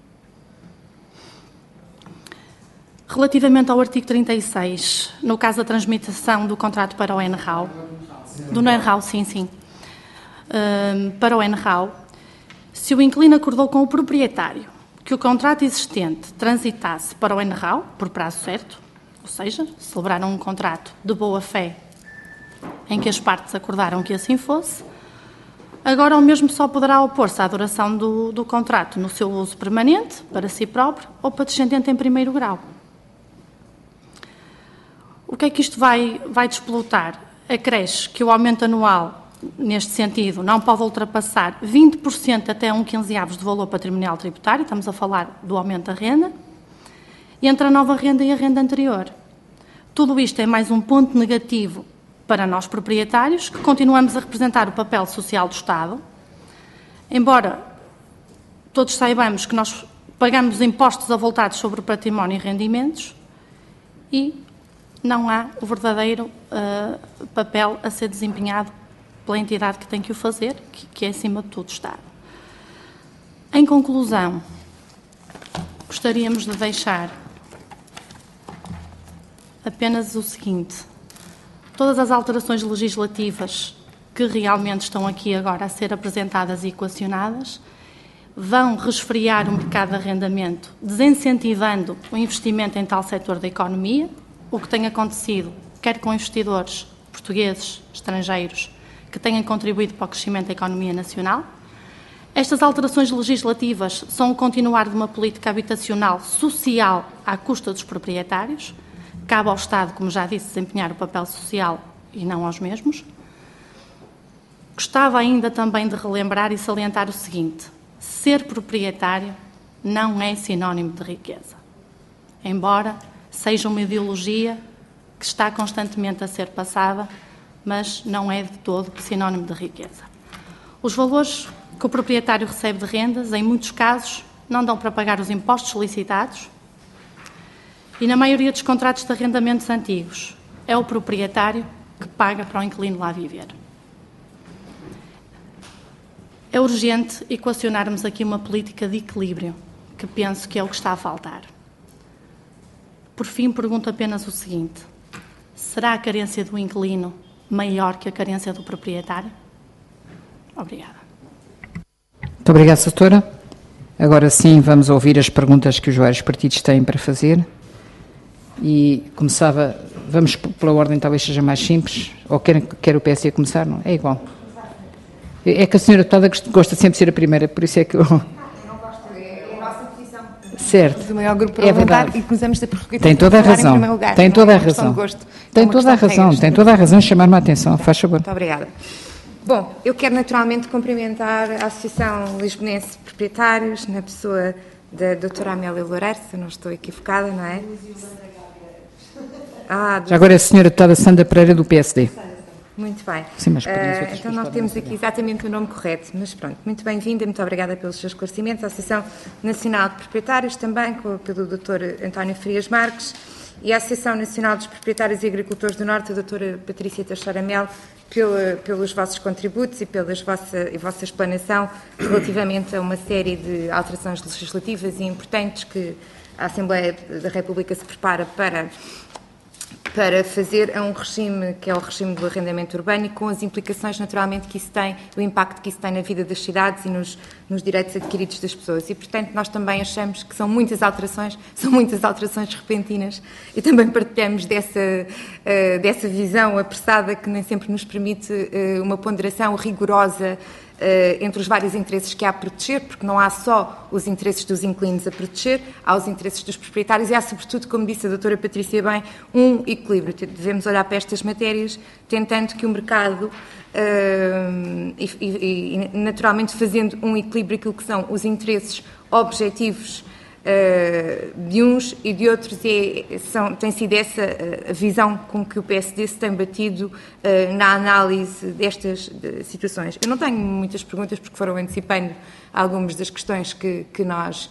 Relativamente ao artigo 36, no caso da transmissão do contrato para o NRAU, do NRAU, sim, para o NRAU, se o inquilino acordou com o proprietário que o contrato existente transitasse para o NRAU, por prazo certo, ou seja, celebraram um contrato de boa-fé em que as partes acordaram que assim fosse, agora o mesmo só poderá opor-se à duração do contrato no seu uso permanente, para si próprio, ou para descendente em primeiro grau. O que é que isto vai despolutar? Acresce que o aumento anual, neste sentido, não pode ultrapassar 20% até 1/15 do valor patrimonial tributário, estamos a falar do aumento da renda, entre a nova renda e a renda anterior. Tudo isto é mais um ponto negativo para nós proprietários, que continuamos a representar o papel social do Estado, embora todos saibamos que nós pagamos impostos avultados sobre o património e rendimentos e não há o verdadeiro papel a ser desempenhado pela entidade que tem que o fazer, que é, acima de tudo, o Estado. Em conclusão, gostaríamos de deixar apenas o seguinte: todas as alterações legislativas que realmente estão aqui agora a ser apresentadas e equacionadas vão resfriar o mercado de arrendamento, desincentivando o investimento em tal setor da economia, o que tem acontecido, quer com investidores portugueses, estrangeiros, que tenham contribuído para o crescimento da economia nacional. Estas alterações legislativas são o continuar de uma política habitacional social à custa dos proprietários. Cabe ao Estado, como já disse, desempenhar o papel social e não aos mesmos. Gostava ainda também de relembrar e salientar o seguinte: ser proprietário não é sinónimo de riqueza, embora seja uma ideologia que está constantemente a ser passada, mas não é de todo sinónimo de riqueza. Os valores que o proprietário recebe de rendas, em muitos casos, não dão para pagar os impostos solicitados e, na maioria dos contratos de arrendamentos antigos, é o proprietário que paga para o inquilino lá viver. É urgente equacionarmos aqui uma política de equilíbrio, que penso que é o que está a faltar. Por fim, pergunto apenas o seguinte: será a carência do inquilino maior que a carência do proprietário? Obrigada. Muito obrigada, doutora. Agora sim, vamos ouvir as perguntas que os vários partidos têm para fazer. E começava, vamos pela ordem, talvez seja mais simples, ou quer o PSD começar? Não, é igual. É que a senhora deputada gosta sempre de ser a primeira, por isso é que eu... Não gosto, é a nossa posição. Certo. Do maior grupo parlamentar e que nos damos da prerrogativa. Tem toda a razão. Tem toda a razão. Tem toda a razão. Tem toda a razão. Chamar-me a atenção. Faz favor. Muito obrigada. Bom, eu quero naturalmente cumprimentar a Associação Lisbonense de Proprietários, na pessoa da doutora Amélia Loureiro, se eu não estou equivocada, não é? Já agora é a senhora deputada Sandra Pereira, do PSD. Muito bem. Sim, mas então nós temos aqui exatamente o nome correto, mas pronto, muito bem-vinda, muito obrigada pelos seus esclarecimentos. A Associação Nacional de Proprietários também, pelo Dr. António Frias Marques, e a Associação Nacional dos Proprietários e Agricultores do Norte, a doutora Patrícia Teixeira Melo, pelos vossos contributos e pela vossa explanação relativamente a uma série de alterações legislativas e importantes que a Assembleia da República se prepara para fazer a um regime que é o regime do arrendamento urbano e com as implicações naturalmente que isso tem, o impacto que isso tem na vida das cidades e nos direitos adquiridos das pessoas. E, portanto, nós também achamos que são muitas alterações repentinas e também partilhamos dessa visão apressada que nem sempre nos permite uma ponderação rigorosa entre os vários interesses que há a proteger, porque não há só os interesses dos inquilinos a proteger, há os interesses dos proprietários e há, sobretudo, como disse a doutora Patrícia bem, um equilíbrio. Devemos olhar para estas matérias tentando que o mercado e naturalmente fazendo um equilíbrio aquilo que são os interesses objetivos de uns e de outros, tem sido essa a visão com que o PSD se tem batido na análise destas situações. Eu não tenho muitas perguntas porque foram antecipando algumas das questões que nós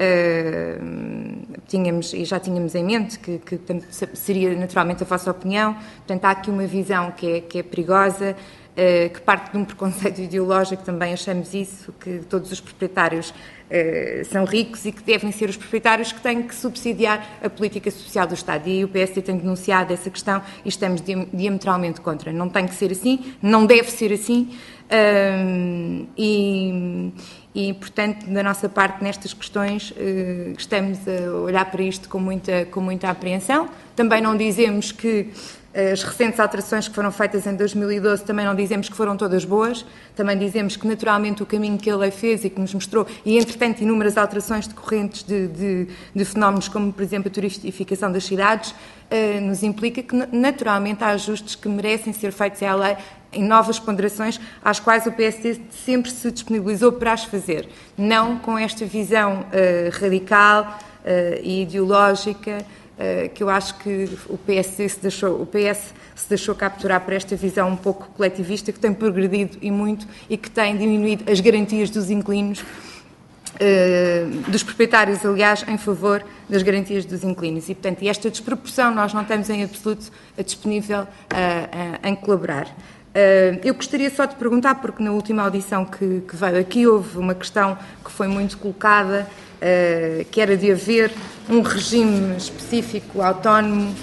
tínhamos e já tínhamos em mente, que seria naturalmente a vossa opinião. Portanto, há aqui uma visão que é perigosa, que parte de um preconceito ideológico, também achamos isso, que todos os proprietários são ricos e que devem ser os proprietários que têm que subsidiar a política social do Estado. E aí o PSD tem denunciado essa questão e estamos diametralmente contra. Não tem que ser assim, não deve ser assim e, portanto, da nossa parte, nestas questões, estamos a olhar para isto com muita apreensão. Também não dizemos que as recentes alterações que foram feitas em 2012 também não dizemos que foram todas boas, também dizemos que naturalmente o caminho que a lei fez e que nos mostrou, e entretanto inúmeras alterações decorrentes de fenómenos como, por exemplo, a turistificação das cidades, nos implica que naturalmente há ajustes que merecem ser feitos à lei em novas ponderações, às quais o PSD sempre se disponibilizou para as fazer, não com esta visão radical e ideológica, que eu acho que o PS se deixou capturar por esta visão um pouco coletivista, que tem progredido e muito e que tem diminuído as garantias dos inquilinos, dos proprietários, aliás, em favor das garantias dos inquilinos. E, portanto, esta desproporção nós não estamos em absoluto disponível em colaborar. Eu gostaria só de perguntar, porque na última audição que veio aqui houve uma questão que foi muito colocada, que era de haver um regime específico, autónomo,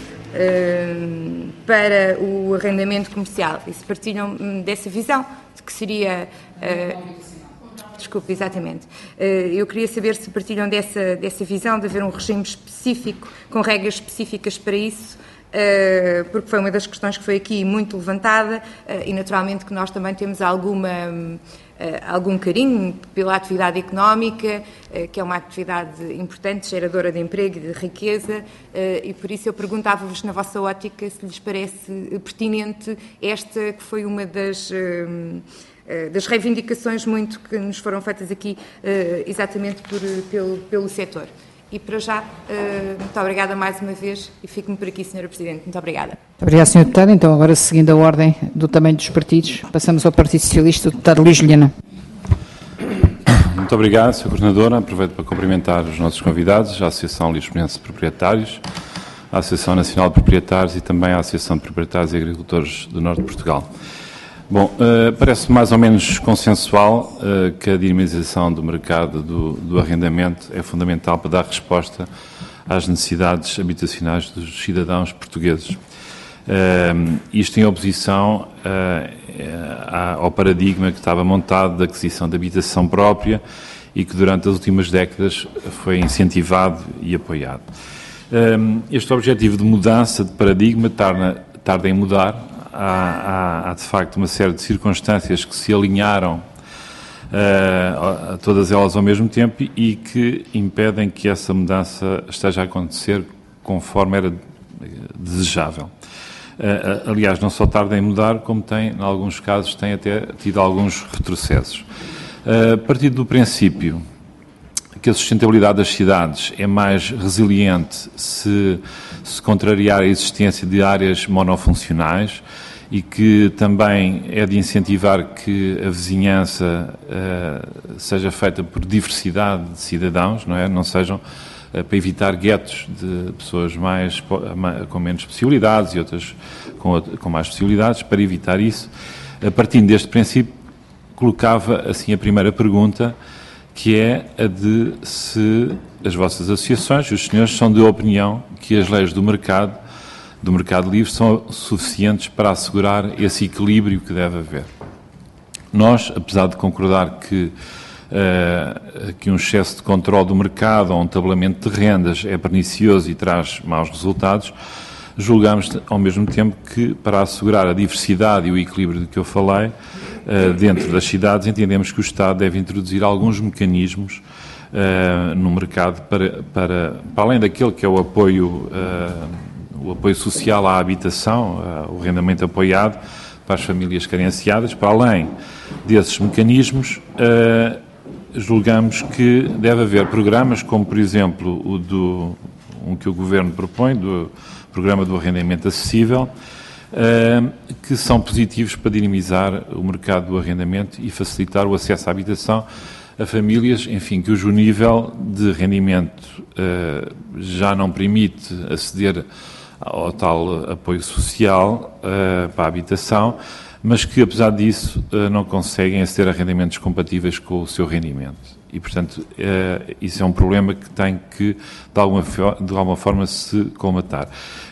para o arrendamento comercial. E se partilham dessa visão, de que seria... Desculpe, exatamente. Eu queria saber se partilham dessa visão de haver um regime específico, com regras específicas para isso, porque foi uma das questões que foi aqui muito levantada e naturalmente que nós também temos alguma algum carinho pela atividade económica, que é uma atividade importante, geradora de emprego e de riqueza, e por isso eu perguntava-vos, na vossa ótica, se lhes parece pertinente esta que foi uma das reivindicações muito que nos foram feitas aqui, exatamente pelo setor. E para já, muito obrigada mais uma vez e fico-me por aqui, Sra. Presidente. Muito obrigada. Obrigada, Sr. Deputado. Então, agora, seguindo a ordem do tamanho dos partidos, passamos ao Partido Socialista, o Deputado Luís Vilhena. Muito obrigado, Sr. Coordenadora. Aproveito para cumprimentar os nossos convidados, a Associação Lisbonense de Proprietários, a Associação Nacional de Proprietários e também a Associação de Proprietários e Agricultores do Norte de Portugal. Bom, parece mais ou menos consensual que a dinamização do mercado do arrendamento é fundamental para dar resposta às necessidades habitacionais dos cidadãos portugueses. Isto em oposição ao paradigma que estava montado da aquisição de habitação própria e que durante as últimas décadas foi incentivado e apoiado. Este objetivo de mudança de paradigma tarda em mudar. Há de facto uma série de circunstâncias que se alinharam todas elas ao mesmo tempo e que impedem que essa mudança esteja a acontecer conforme era desejável. Aliás, não só tarda em mudar, como em alguns casos, tem até tido alguns retrocessos. A partir do princípio que a sustentabilidade das cidades é mais resiliente se contrariar a existência de áreas monofuncionais e que também é de incentivar que a vizinhança seja feita por diversidade de cidadãos, não é? Não sejam para evitar guetos de pessoas com menos possibilidades e outras com mais possibilidades. Para evitar isso, a partir deste princípio, colocava assim a primeira pergunta, que é a de se as vossas associações e os senhores são de opinião que as leis do mercado livre são suficientes para assegurar esse equilíbrio que deve haver. Nós, apesar de concordar que um excesso de controle do mercado ou um tabelamento de rendas é pernicioso e traz maus resultados, julgamos ao mesmo tempo que para assegurar a diversidade e o equilíbrio de que eu falei, dentro das cidades, entendemos que o Estado deve introduzir alguns mecanismos no mercado para além daquele que é o apoio social à habitação, o arrendamento apoiado para as famílias carenciadas, para além desses mecanismos, julgamos que deve haver programas como, por exemplo, um que o Governo propõe, do Programa do Arrendamento Acessível, que são positivos para dinamizar o mercado do arrendamento e facilitar o acesso à habitação a famílias, enfim, cujo nível de rendimento já não permite aceder ao tal apoio social para a habitação, mas que, apesar disso, não conseguem aceder a rendimentos compatíveis com o seu rendimento. E, portanto, isso é um problema que tem que, de alguma forma, se colmatar.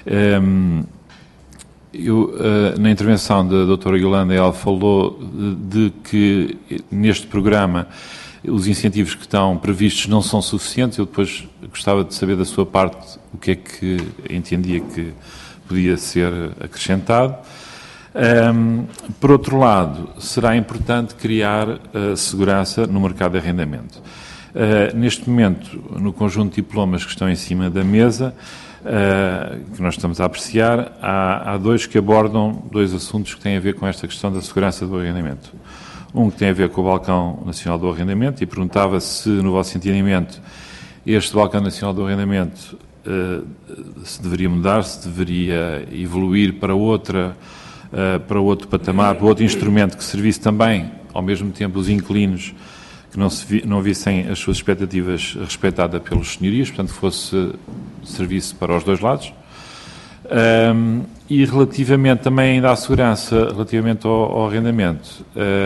Na intervenção da doutora Yolanda, ela falou de que neste programa os incentivos que estão previstos não são suficientes. Eu depois gostava de saber da sua parte o que é que entendia que podia ser acrescentado. Por outro lado, será importante criar segurança no mercado de arrendamento. Neste momento, no conjunto de diplomas que estão em cima da mesa, que nós estamos a apreciar, há dois que abordam dois assuntos que têm a ver com esta questão da segurança do arrendamento. Um que tem a ver com o Balcão Nacional do Arrendamento e perguntava se, no vosso entendimento, este Balcão Nacional do Arrendamento se deveria mudar, se deveria evoluir para outro patamar, para outro instrumento que servisse também, ao mesmo tempo, os inquilinos que não vissem as suas expectativas respeitadas pelos senhorios, portanto, fosse serviço para os dois lados. E relativamente também ainda à segurança, relativamente ao arrendamento,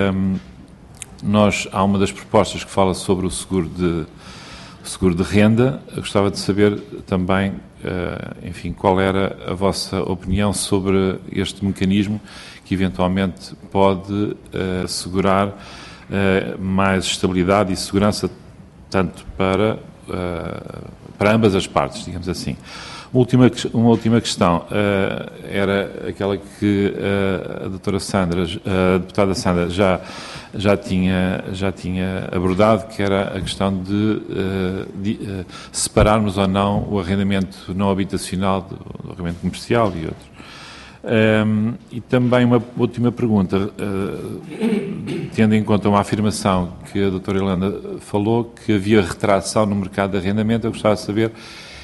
há uma das propostas que fala sobre o seguro de renda. Eu gostava de saber também, enfim, qual era a vossa opinião sobre este mecanismo que eventualmente pode assegurar mais estabilidade e segurança tanto para ambas as partes, digamos assim. Uma última questão, era aquela que a deputada Sandra já tinha abordado, que era a questão de separarmos ou não o arrendamento não habitacional do arrendamento comercial e outros. E também uma última pergunta, tendo em conta uma afirmação que a doutora Helena falou, que havia retração no mercado de arrendamento, eu gostava de saber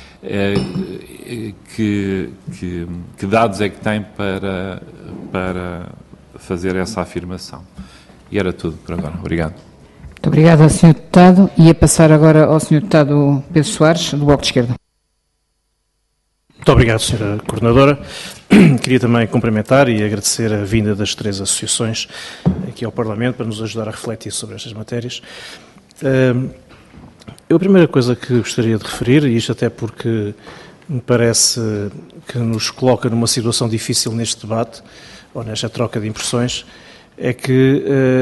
que dados é que tem para fazer essa afirmação. E era tudo por agora. Obrigado. Muito obrigado ao Sr. Deputado. E a passar agora ao Sr. Deputado Pedro Soares, do Bloco de Esquerda. Muito obrigado, Sra. Coordenadora. Queria também cumprimentar e agradecer a vinda das 3 associações aqui ao Parlamento para nos ajudar a refletir sobre estas matérias. A primeira coisa que gostaria de referir, e isto até porque me parece que nos coloca numa situação difícil neste debate, ou nesta troca de impressões, é que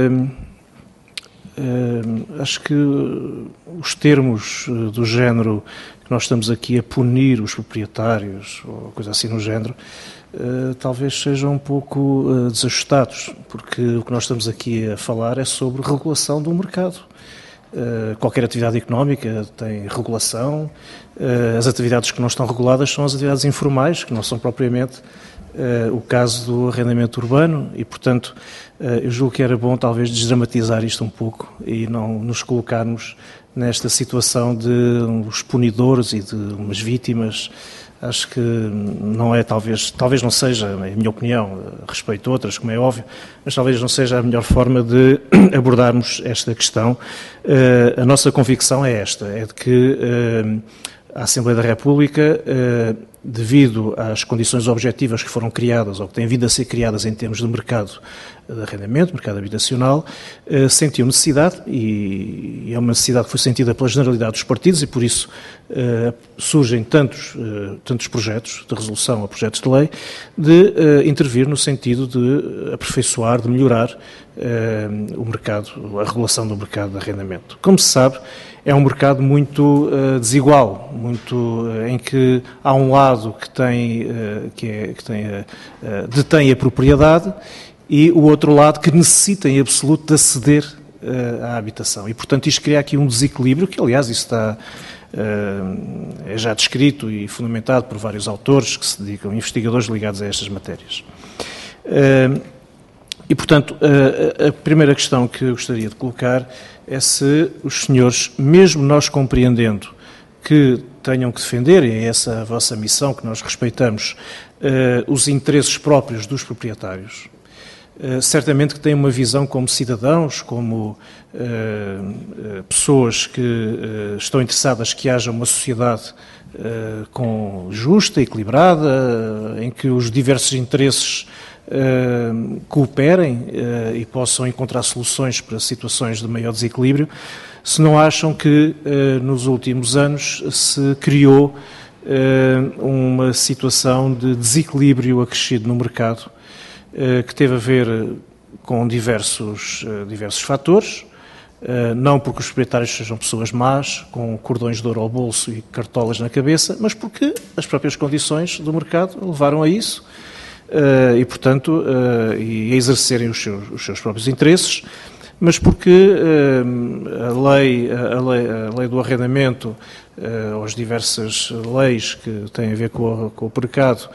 acho que os termos do género que nós estamos aqui a punir os proprietários, ou coisa assim no género, talvez sejam um pouco desajustados, porque o que nós estamos aqui a falar é sobre regulação do mercado. Qualquer atividade económica tem regulação, as atividades que não estão reguladas são as atividades informais, que não são propriamente o caso do arrendamento urbano e, portanto, eu julgo que era bom talvez desdramatizar isto um pouco e não nos colocarmos nesta situação de uns punidores e de umas vítimas. Acho que não é, talvez não seja, é a minha opinião, respeito a outras, como é óbvio, mas talvez não seja a melhor forma de abordarmos esta questão. A nossa convicção é esta, é de que a Assembleia da República, devido às condições objetivas que foram criadas, ou que têm vindo a ser criadas em termos de mercado de arrendamento, mercado habitacional, sentiu necessidade, e é uma necessidade que foi sentida pela generalidade dos partidos, e por isso surgem tantos projetos de resolução ou projetos de lei, de intervir no sentido de aperfeiçoar, de melhorar o mercado, a regulação do mercado de arrendamento. Como se sabe, é um mercado muito desigual, em que há um lado que detém a propriedade e o outro lado que necessita em absoluto de aceder à habitação. E, portanto, isto cria aqui um desequilíbrio que, aliás, isso é já descrito e fundamentado por vários autores que se dedicam, investigadores ligados a estas matérias. E, portanto, a primeira questão que eu gostaria de colocar é se os senhores, mesmo nós compreendendo que tenham que defender, e é essa a vossa missão, que nós respeitamos, os interesses próprios dos proprietários, certamente que têm uma visão como cidadãos, como pessoas que estão interessadas que haja uma sociedade justa, equilibrada, em que os diversos interesses cooperem e possam encontrar soluções para situações de maior desequilíbrio, se não acham que nos últimos anos se criou uma situação de desequilíbrio acrescido no mercado, que teve a ver com diversos fatores, não porque os proprietários sejam pessoas más, com cordões de ouro ao bolso e cartolas na cabeça, mas porque as próprias condições do mercado levaram a isso, e, portanto, e a exercerem os seus próprios interesses, mas porque a lei do arrendamento, ou as diversas leis que têm a ver com o mercado,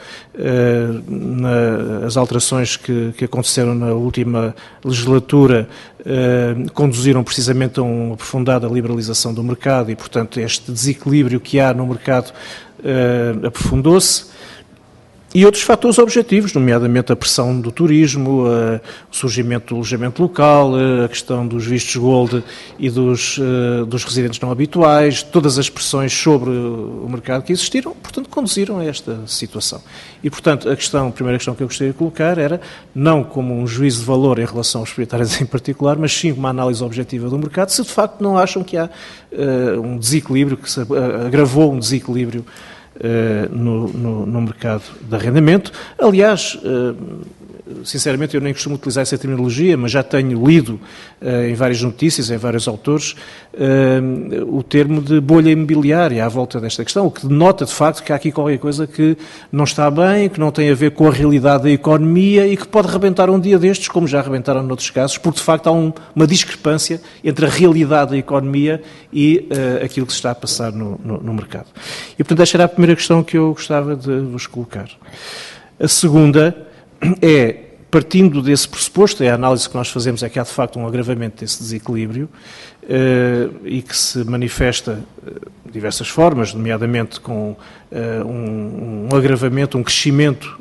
as alterações que aconteceram na última legislatura, conduziram precisamente a uma aprofundada liberalização do mercado e, portanto, este desequilíbrio que há no mercado aprofundou-se. E outros fatores objetivos, nomeadamente a pressão do turismo, o surgimento do alojamento local, a questão dos vistos gold e dos residentes não habituais, todas as pressões sobre o mercado que existiram, portanto, conduziram a esta situação. E, portanto, a primeira questão que eu gostaria de colocar era, não como um juízo de valor em relação aos proprietários em particular, mas sim uma análise objetiva do mercado, se de facto não acham que há um desequilíbrio, que se agravou um desequilíbrio no mercado de arrendamento. Aliás, sinceramente eu nem costumo utilizar essa terminologia, mas já tenho lido em várias notícias, em vários autores, o termo de bolha imobiliária à volta desta questão, o que denota de facto que há aqui qualquer coisa que não está bem, que não tem a ver com a realidade da economia e que pode rebentar um dia destes, como já rebentaram noutros casos, porque de facto há uma discrepância entre a realidade da economia e aquilo que se está a passar no mercado. E portanto esta era a primeira questão que eu gostava de vos colocar. A segunda é, partindo desse pressuposto, a análise que nós fazemos é que há de facto um agravamento desse desequilíbrio e que se manifesta de diversas formas, nomeadamente com um agravamento, um crescimento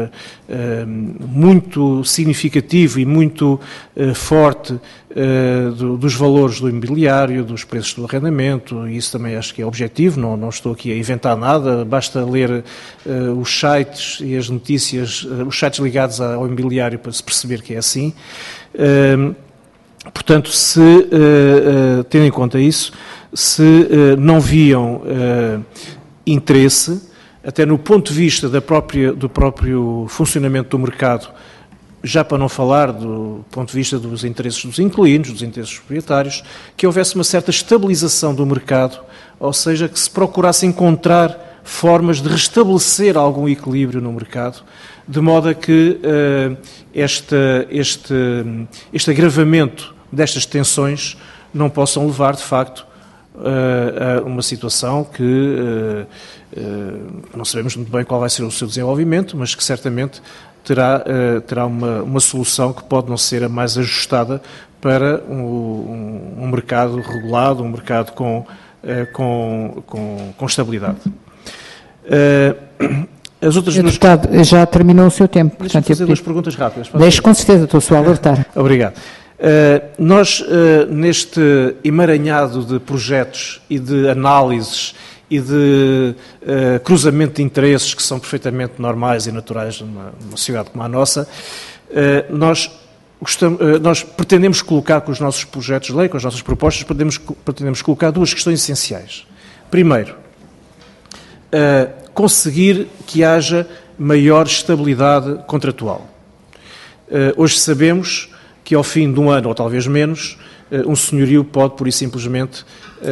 muito significativo e muito forte dos valores do imobiliário, dos preços do arrendamento, e isso também acho que é objetivo, não estou aqui a inventar nada, basta ler os sites e as notícias, os sites ligados ao imobiliário para se perceber que é assim. Portanto, tendo em conta isso, se não viam interesse, até no ponto de vista do próprio funcionamento do mercado, já para não falar do ponto de vista dos interesses dos inquilinos, dos interesses dos proprietários, que houvesse uma certa estabilização do mercado, ou seja, que se procurasse encontrar formas de restabelecer algum equilíbrio no mercado, de modo a que este agravamento destas tensões não possam levar, de facto, a uma situação que não sabemos muito bem qual vai ser o seu desenvolvimento, mas que certamente terá uma solução que pode não ser a mais ajustada para um mercado regulado, um mercado com estabilidade. As outras duas... Deputado, já terminou o seu tempo. Deixa-me fazer duas perguntas rápidas. Deixe com certeza, estou só a alertar. Obrigado. Nós, neste emaranhado de projetos e de análises e de cruzamento de interesses que são perfeitamente normais e naturais numa sociedade como a nossa, nós pretendemos colocar com os nossos projetos de lei, com as nossas propostas, pretendemos colocar duas questões essenciais. Primeiro, conseguir que haja maior estabilidade contratual. Hoje sabemos que ao fim de um ano, ou talvez menos, um senhorio pode, pura e simplesmente,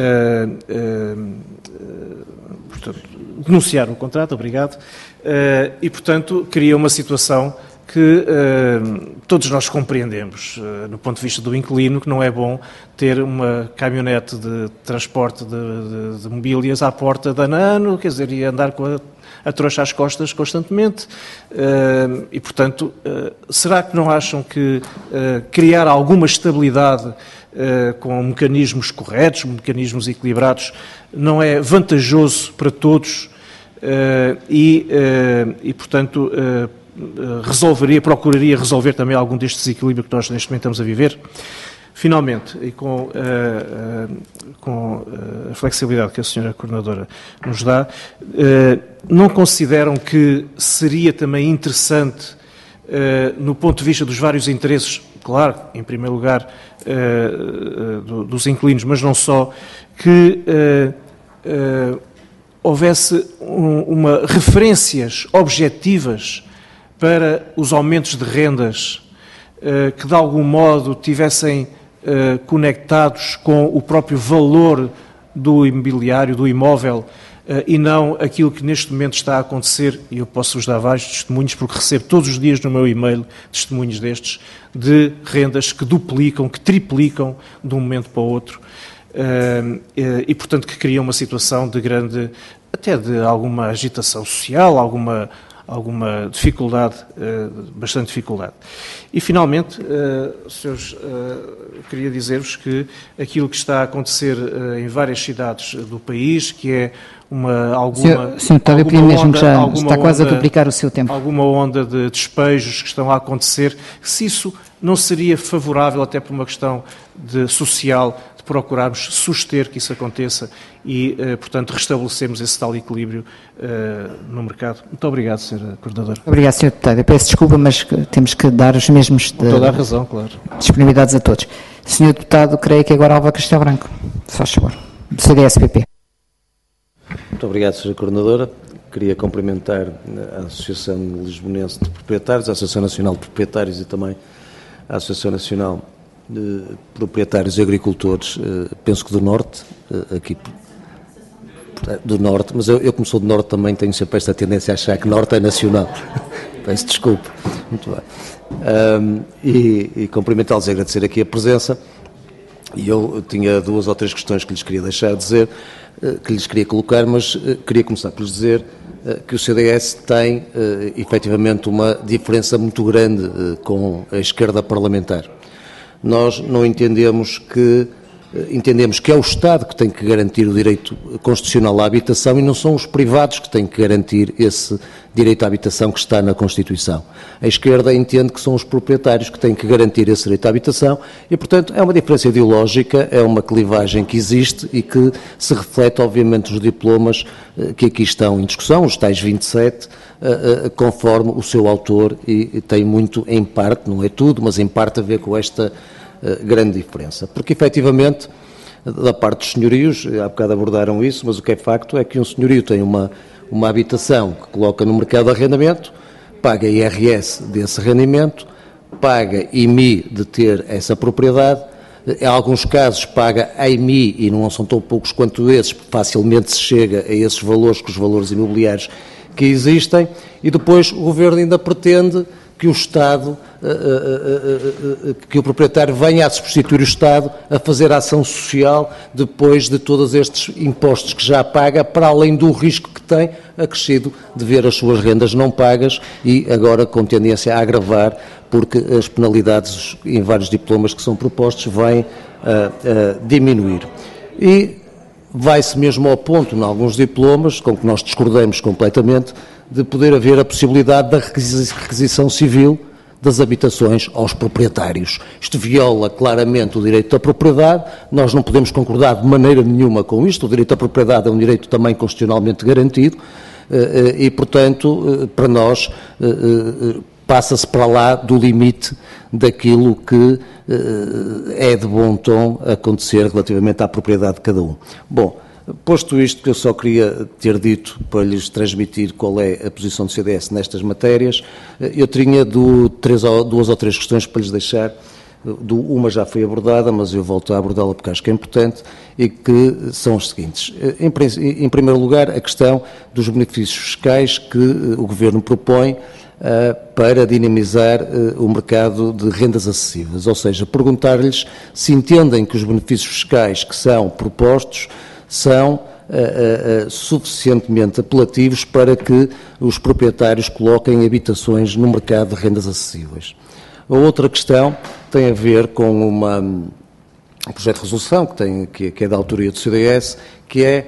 portanto, denunciar o contrato, obrigado, e, portanto, cria uma situação que todos nós compreendemos, no ponto de vista do inquilino, que não é bom ter uma caminhonete de transporte de mobílias à porta de ano a ano, quer dizer, e andar com a trouxa às costas constantemente, e, portanto, será que não acham que criar alguma estabilidade com mecanismos corretos, mecanismos equilibrados, não é vantajoso para todos e portanto, procuraria resolver também algum deste desequilíbrio que nós neste momento estamos a viver? Finalmente, e com a flexibilidade que a Sra. Coordenadora nos dá, não consideram que seria também interessante, no ponto de vista dos vários interesses, claro, em primeiro lugar, dos inquilinos, mas não só, que houvesse referências objetivas para os aumentos de rendas que de algum modo tivessem conectados com o próprio valor do imobiliário, do imóvel, e não aquilo que neste momento está a acontecer, e eu posso-vos dar vários testemunhos, porque recebo todos os dias no meu e-mail testemunhos destes, de rendas que duplicam, que triplicam de um momento para o outro, e portanto que criam uma situação de grande, até de alguma agitação social, alguma dificuldade, bastante dificuldade. E, finalmente, senhores, queria dizer-vos que aquilo que está a acontecer em várias cidades do país, que é Senhor Deputado, eu queria mesmo que já está quase a duplicar o seu tempo. Alguma onda de despejos que estão a acontecer, se isso não seria favorável, até por uma questão social, de procurarmos suster que isso aconteça e, portanto, restabelecermos esse tal equilíbrio no mercado. Muito obrigado, Sra. Coordenadora. Obrigado, Sr. Deputado. Eu peço desculpa, mas temos que dar os mesmos toda a razão, claro. Disponibilidades a todos. Sr. Deputado, creio que agora Alva Castelo Branco. Se faz favor. Do CDS-PP. Muito obrigado, Sra. Coordenadora. queria cumprimentar a Associação Lisbonense de Proprietários, a Associação Nacional de Proprietários e também a Associação Nacional de Proprietários e Agricultores, penso que do Norte, aqui do Norte, mas eu como sou do Norte também tenho sempre esta tendência a achar que Norte é nacional. Peço desculpa. Muito bem. E cumprimentá-los e agradecer aqui a presença. E eu tinha 2 ou 3 questões que lhes queria deixar dizer, que lhes queria colocar, mas queria começar por lhes dizer que o CDS tem, efetivamente, uma diferença muito grande com a esquerda parlamentar. Nós não entendemos que é o Estado que tem que garantir o direito constitucional à habitação e não são os privados que têm que garantir esse direito à habitação que está na Constituição. A esquerda entende que são os proprietários que têm que garantir esse direito à habitação e, portanto, é uma diferença ideológica, é uma clivagem que existe e que se reflete, obviamente, nos diplomas que aqui estão em discussão, os tais 27, conforme o seu autor, e tem muito, em parte, não é tudo, mas em parte a ver com esta grande diferença, porque efetivamente da parte dos senhorios, há bocado abordaram isso, mas o que é facto é que um senhorio tem uma habitação que coloca no mercado de arrendamento, paga IRS desse rendimento, paga IMI de ter essa propriedade, em alguns casos paga IMI e não são tão poucos quanto esses, facilmente se chega a esses valores, com os valores imobiliários que existem, e depois o Governo ainda pretende que o Estado, que o proprietário venha a substituir o Estado a fazer a ação social depois de todos estes impostos que já paga, para além do risco que tem acrescido de ver as suas rendas não pagas e agora com tendência a agravar, porque as penalidades em vários diplomas que são propostos vêm a diminuir. E vai-se mesmo ao ponto, em alguns diplomas, com que nós discordamos completamente, de poder haver a possibilidade da requisição civil das habitações aos proprietários. Isto viola claramente o direito da propriedade, nós não podemos concordar de maneira nenhuma com isto, o direito à propriedade é um direito também constitucionalmente garantido e, portanto, para nós passa-se para lá do limite daquilo que é de bom tom acontecer relativamente à propriedade de cada um. Bom, posto isto, que eu só queria ter dito para lhes transmitir qual é a posição do CDS nestas matérias, eu tinha 2 ou 3 questões para lhes deixar. Uma já foi abordada, mas eu volto a abordá-la porque acho que é importante, e que são os seguintes. Em primeiro lugar, a questão dos benefícios fiscais que o Governo propõe para dinamizar o mercado de rendas acessíveis, ou seja, perguntar-lhes se entendem que os benefícios fiscais que são propostos são suficientemente apelativos para que os proprietários coloquem habitações no mercado de rendas acessíveis. A outra questão tem a ver com um projeto de resolução que é da autoria do CDS, que é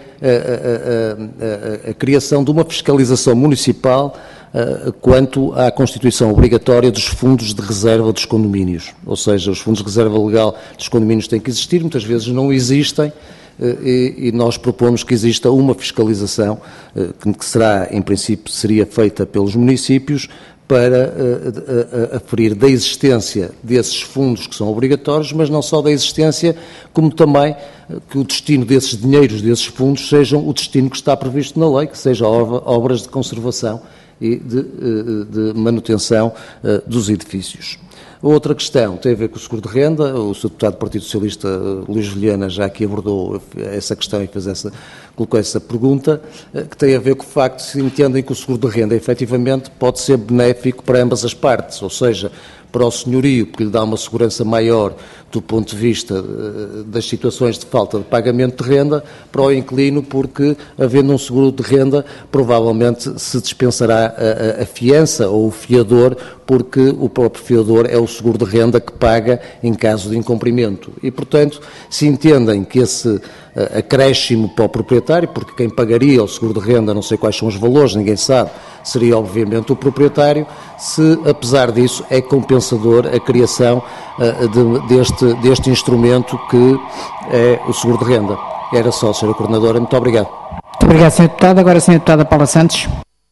a criação de uma fiscalização municipal quanto à constituição obrigatória dos fundos de reserva dos condomínios. Ou seja, os fundos de reserva legal dos condomínios têm que existir, muitas vezes não existem, e nós propomos que exista uma fiscalização que será, em princípio, seria feita pelos municípios para aferir da existência desses fundos que são obrigatórios, mas não só da existência, como também que o destino desses dinheiros, desses fundos, sejam o destino que está previsto na lei, que seja obras de conservação e de manutenção dos edifícios. A outra questão tem a ver com o seguro de renda. O Sr. Deputado do Partido Socialista, Luís Vilhena, já aqui abordou essa questão e colocou essa pergunta, que tem a ver com o facto de se entendem que o seguro de renda, efetivamente, pode ser benéfico para ambas as partes, ou seja, para o senhorio, porque lhe dá uma segurança maior do ponto de vista das situações de falta de pagamento de renda, para o inquilino, porque, havendo um seguro de renda, provavelmente se dispensará a fiança ou o fiador, porque o próprio fiador é o seguro de renda que paga em caso de incumprimento. E, portanto, se entendem que esse acréscimo para o proprietário, porque quem pagaria o seguro de renda, não sei quais são os valores, ninguém sabe, seria obviamente o proprietário, se apesar disso é compensador a criação deste instrumento que é o seguro de renda. Era só, Sra. Coordenadora, muito obrigado. Muito obrigado, Sr. Deputado. Agora a Sra. Deputada Paula Santos.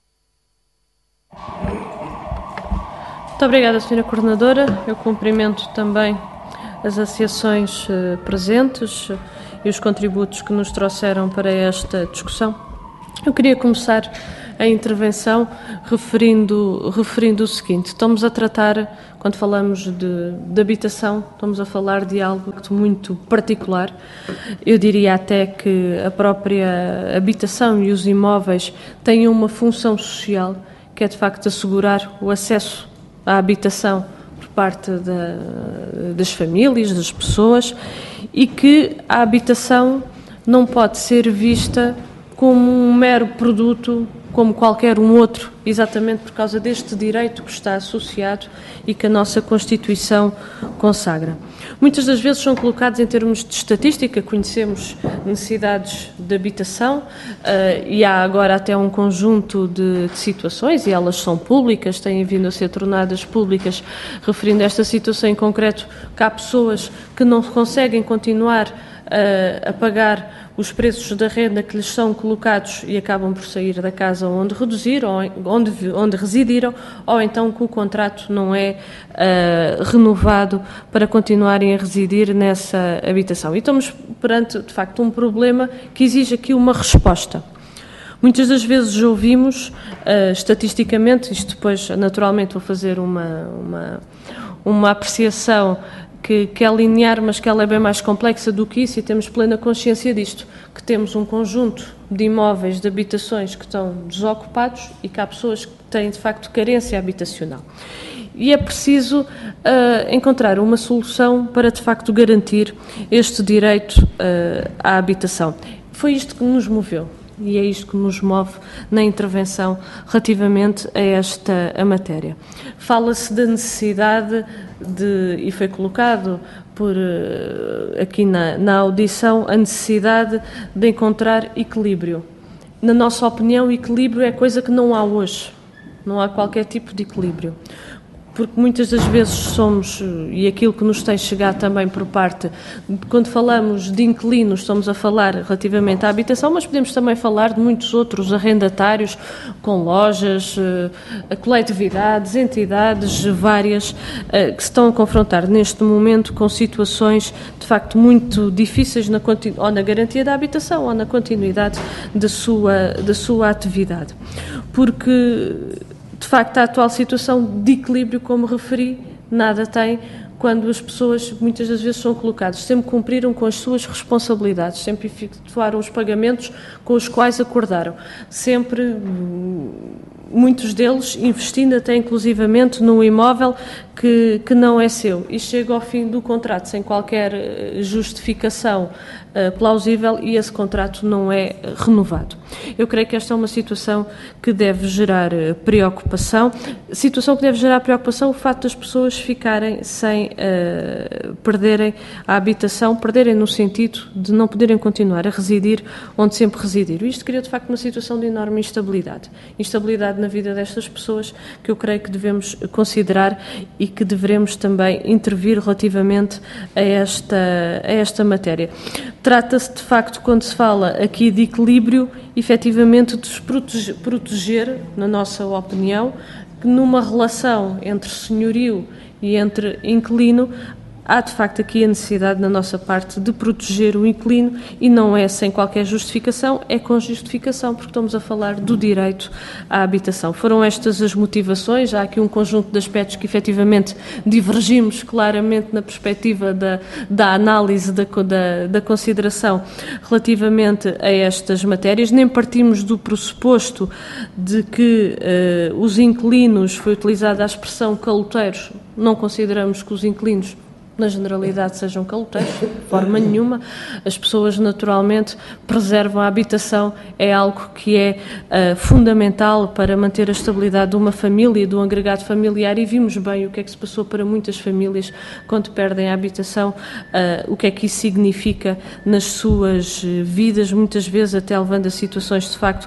Muito obrigada, Sra. Coordenadora. Eu cumprimento também as associações presentes e os contributos que nos trouxeram para esta discussão. Eu queria começar a intervenção referindo o seguinte: estamos a tratar, quando falamos de habitação, estamos a falar de algo muito particular. Eu diria até que a própria habitação e os imóveis têm uma função social, que é de facto assegurar o acesso à habitação por parte das famílias, das pessoas, e que a habitação não pode ser vista como um mero produto, como qualquer um outro, exatamente por causa deste direito que está associado e que a nossa Constituição consagra. Muitas das vezes são colocados em termos de estatística, conhecemos necessidades de habitação e há agora até um conjunto de situações, e elas são públicas, têm vindo a ser tornadas públicas, referindo a esta situação em concreto, que há pessoas que não conseguem continuar a pagar os preços da renda que lhes são colocados e acabam por sair da casa onde residiram, ou então que o contrato não é renovado para continuarem a residir nessa habitação. E estamos perante, de facto, um problema que exige aqui uma resposta. Muitas das vezes ouvimos, estatisticamente, isto depois naturalmente vou fazer uma apreciação que é linear, mas que ela é bem mais complexa do que isso, e temos plena consciência disto, que temos um conjunto de imóveis, de habitações que estão desocupados e que há pessoas que têm, de facto, carência habitacional. E é preciso encontrar uma solução para, de facto, garantir este direito à habitação. Foi isto que nos moveu. E é isto que nos move na intervenção relativamente a esta matéria. Fala-se da necessidade e foi colocado aqui na audição, a necessidade de encontrar equilíbrio. Na nossa opinião, equilíbrio é coisa que não há hoje. Não há qualquer tipo de equilíbrio. Porque muitas das vezes somos, e aquilo que nos tem chegado também por parte, quando falamos de inquilinos, estamos a falar relativamente à habitação, mas podemos também falar de muitos outros arrendatários, com lojas, coletividades, entidades várias, que se estão a confrontar neste momento com situações de facto muito difíceis ou na garantia da habitação ou na continuidade da sua atividade. Porque de facto, a atual situação de equilíbrio, como referi, nada tem quando as pessoas, muitas das vezes, são colocadas, sempre cumpriram com as suas responsabilidades, sempre efetuaram os pagamentos com os quais acordaram, sempre, muitos deles, investindo até inclusivamente num imóvel que não é seu, e chega ao fim do contrato sem qualquer justificação plausível e esse contrato não é renovado. Eu creio que esta é uma situação que deve gerar preocupação, o facto das pessoas ficarem sem perderem a habitação, perderem no sentido de não poderem continuar a residir onde sempre residiram. Isto cria de facto uma situação de enorme instabilidade na vida destas pessoas, que eu creio que devemos considerar e que devemos também intervir relativamente a esta matéria. Trata-se, de facto, quando se fala aqui de equilíbrio, efetivamente de se proteger, na nossa opinião, que numa relação entre senhorio e entre inquilino, há de facto aqui a necessidade da nossa parte de proteger o inquilino, e não é sem qualquer justificação, é com justificação, porque estamos a falar do direito à habitação. Foram estas as motivações, há aqui um conjunto de aspectos que efetivamente divergimos claramente na perspectiva da análise, da consideração relativamente a estas matérias. Nem partimos do pressuposto de que os inquilinos, foi utilizada a expressão caloteiros, não consideramos que os inquilinos na generalidade sejam caloteiros, de forma nenhuma. As pessoas naturalmente preservam a habitação, é algo que é fundamental para manter a estabilidade de uma família, de um agregado familiar, e vimos bem o que é que se passou para muitas famílias quando perdem a habitação, o que é que isso significa nas suas vidas, muitas vezes até levando a situações de facto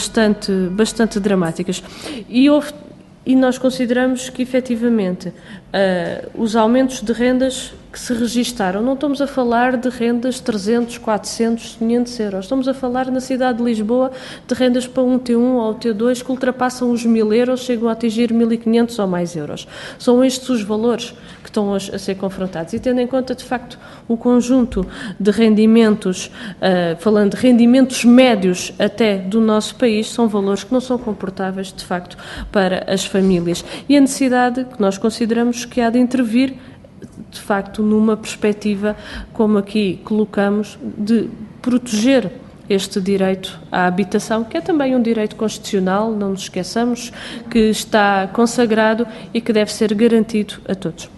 bastante dramáticas. E nós consideramos que, efetivamente, os aumentos de rendas que se registaram. Não estamos a falar de rendas de 300, 400, 500 euros. Estamos a falar na cidade de Lisboa de rendas para um T1 ou T2 que ultrapassam os 1.000 euros, chegam a atingir 1.500 ou mais euros. São estes os valores que estão a ser confrontados. E tendo em conta, de facto, o conjunto de rendimentos, falando de rendimentos médios até do nosso país, são valores que não são comportáveis, de facto, para as famílias. E a necessidade que nós consideramos que há de intervir, de facto, numa perspectiva, como aqui colocamos, de proteger este direito à habitação, que é também um direito constitucional, não nos esqueçamos, que está consagrado e que deve ser garantido a todos.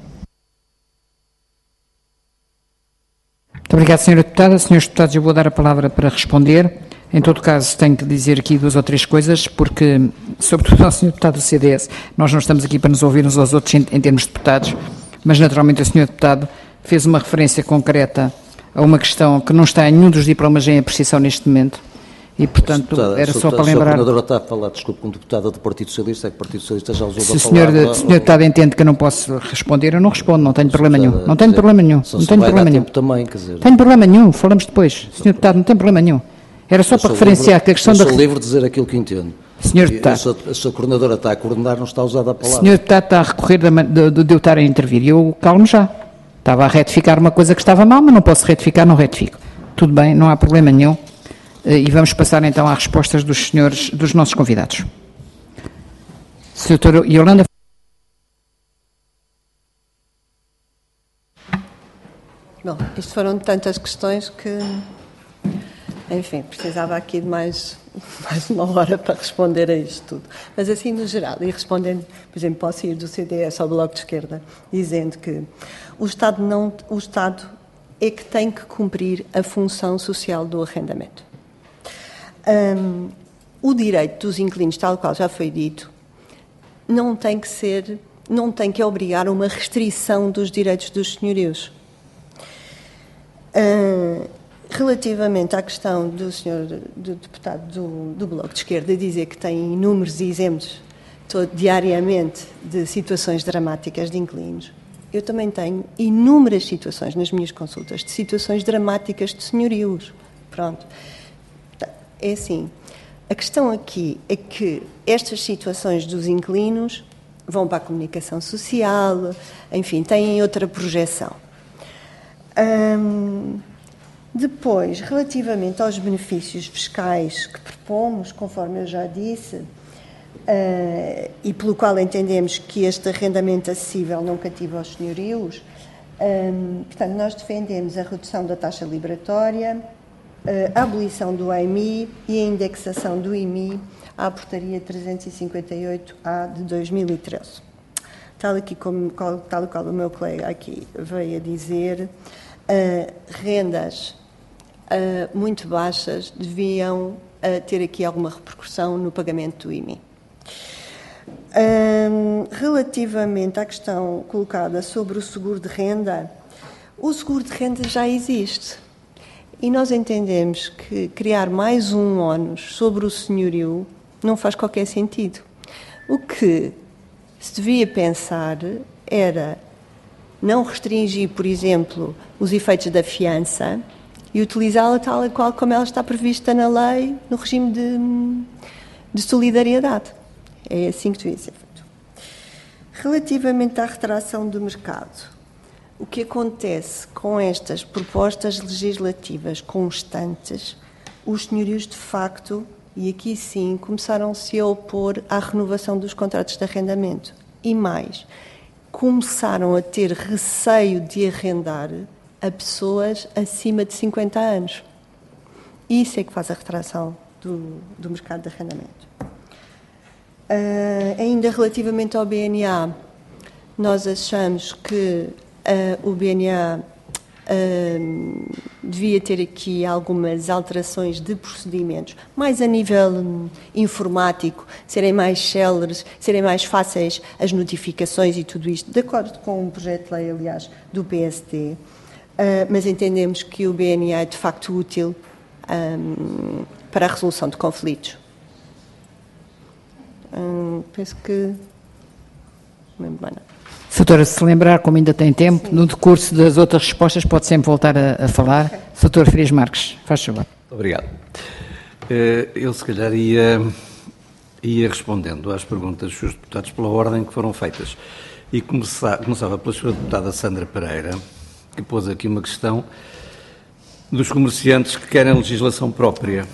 Muito obrigado, Sra. Deputada. Senhores Deputados, eu vou dar a palavra para responder. Em todo caso, tenho que dizer aqui 2 ou 3 coisas, porque, sobretudo ao Sr. Deputado do CDS, nós não estamos aqui para nos ouvir uns aos outros em termos de deputados, mas naturalmente o Sr. Deputado fez uma referência concreta a uma questão que não está em nenhum dos diplomas em apreciação neste momento e, portanto, era só para lembrar... A Coordenadora está a falar, desculpe, como deputada do Partido Socialista, é que o Partido Socialista já usou a palavra... Se o Sr. Deputado entende que eu não posso responder, eu não respondo, não tenho problema nenhum. Não tenho problema nenhum. Não tenho problema nenhum. Também, quer dizer... Tenho problema nenhum, falamos depois. Sr. Deputado, não tem problema nenhum. Era só para referenciar que a questão da... Eu sou livre de dizer aquilo que entendo. Senhor Deputado... A sua Coordenadora está a coordenar, não está a usar a palavra. Senhor Deputado está a recorrer de eu estar a intervir. Eu calmo já. Estava a retificar uma coisa que estava mal, mas não posso retificar, não retifico. Tudo bem, não há problema nenhum. E vamos passar então às respostas dos nossos convidados. Sra. Doutora Yolanda. Bom, isto foram tantas questões que, enfim, precisava aqui de mais 1 hora para responder a isto tudo. Mas assim, no geral, e respondendo, por exemplo, posso ir do CDS ao Bloco de Esquerda, dizendo que o Estado é que tem que cumprir a função social do arrendamento. O direito dos inquilinos, tal qual já foi dito, não tem que obrigar a uma restrição dos direitos dos senhorios. Relativamente à questão do senhor do deputado do Bloco de Esquerda dizer que tem inúmeros exemplos diariamente de situações dramáticas de inquilinos, eu também tenho inúmeras situações nas minhas consultas de situações dramáticas de senhorios. Pronto. É assim, a questão aqui é que estas situações dos inquilinos vão para a comunicação social, enfim, têm outra projeção. Depois, relativamente aos benefícios fiscais que propomos, conforme eu já disse, e pelo qual entendemos que este arrendamento acessível não cativa aos senhorios, portanto, nós defendemos a redução da taxa liberatória, a abolição do AMI e a indexação do IMI à Portaria 358-A de 2013. Tal e qual o meu colega aqui veio a dizer, rendas muito baixas deviam ter aqui alguma repercussão no pagamento do IMI. Relativamente à questão colocada sobre o seguro de renda, o seguro de renda já existe. E nós entendemos que criar mais um ónus sobre o senhorio não faz qualquer sentido. O que se devia pensar era não restringir, por exemplo, os efeitos da fiança e utilizá-la tal e qual como ela está prevista na lei, no regime de solidariedade. É assim que devia ser feito. Relativamente à retração do mercado, o que acontece com estas propostas legislativas constantes, os senhorios de facto, e aqui sim, começaram-se a opor à renovação dos contratos de arrendamento. E mais, começaram a ter receio de arrendar a pessoas acima de 50 anos. Isso é que faz a retração do mercado de arrendamento. Ainda relativamente ao BNA, nós achamos que o BNA devia ter aqui algumas alterações de procedimentos, mais a nível informático, serem mais céleres, serem mais fáceis as notificações e tudo isto, de acordo com um projeto de lei, aliás, do PSD, mas entendemos que o BNA é de facto útil para a resolução de conflitos. Penso que... não lembro mais nada. Doutora, se lembrar, como ainda tem tempo, no decurso das outras respostas pode sempre voltar a falar. Okay. Doutor Frias Marques, faz favor. Obrigado. Eu se calhar ia respondendo às perguntas dos senhores deputados pela ordem que foram feitas. E começava pela senhora deputada Sandra Pereira, que pôs aqui uma questão dos comerciantes que querem legislação própria.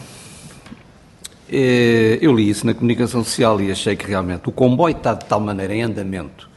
Eu li isso na comunicação social e achei que realmente o comboio está de tal maneira em andamento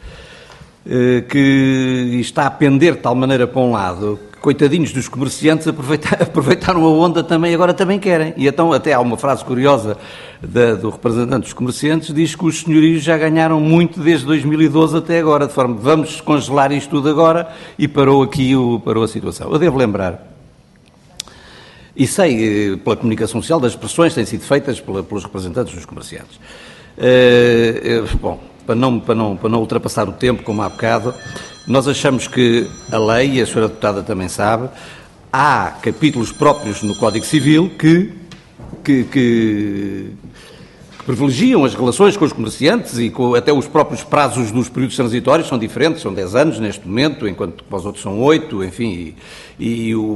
que está a pender de tal maneira para um lado que, coitadinhos dos comerciantes, aproveitaram a onda também, agora também querem. E então até há uma frase curiosa do representante dos comerciantes, diz que os senhorios já ganharam muito desde 2012 até agora, de forma, vamos congelar isto tudo agora, e parou a situação. Eu devo lembrar, e sei pela comunicação social das pressões que têm sido feitas pelos representantes dos comerciantes. Bom, para não ultrapassar o tempo, como há bocado, nós achamos que a lei, e a senhora deputada também sabe, há capítulos próprios no Código Civil que privilegiam as relações com os comerciantes e até os próprios prazos dos períodos transitórios são diferentes, são 10 anos neste momento, enquanto para os outros são 8, enfim, e o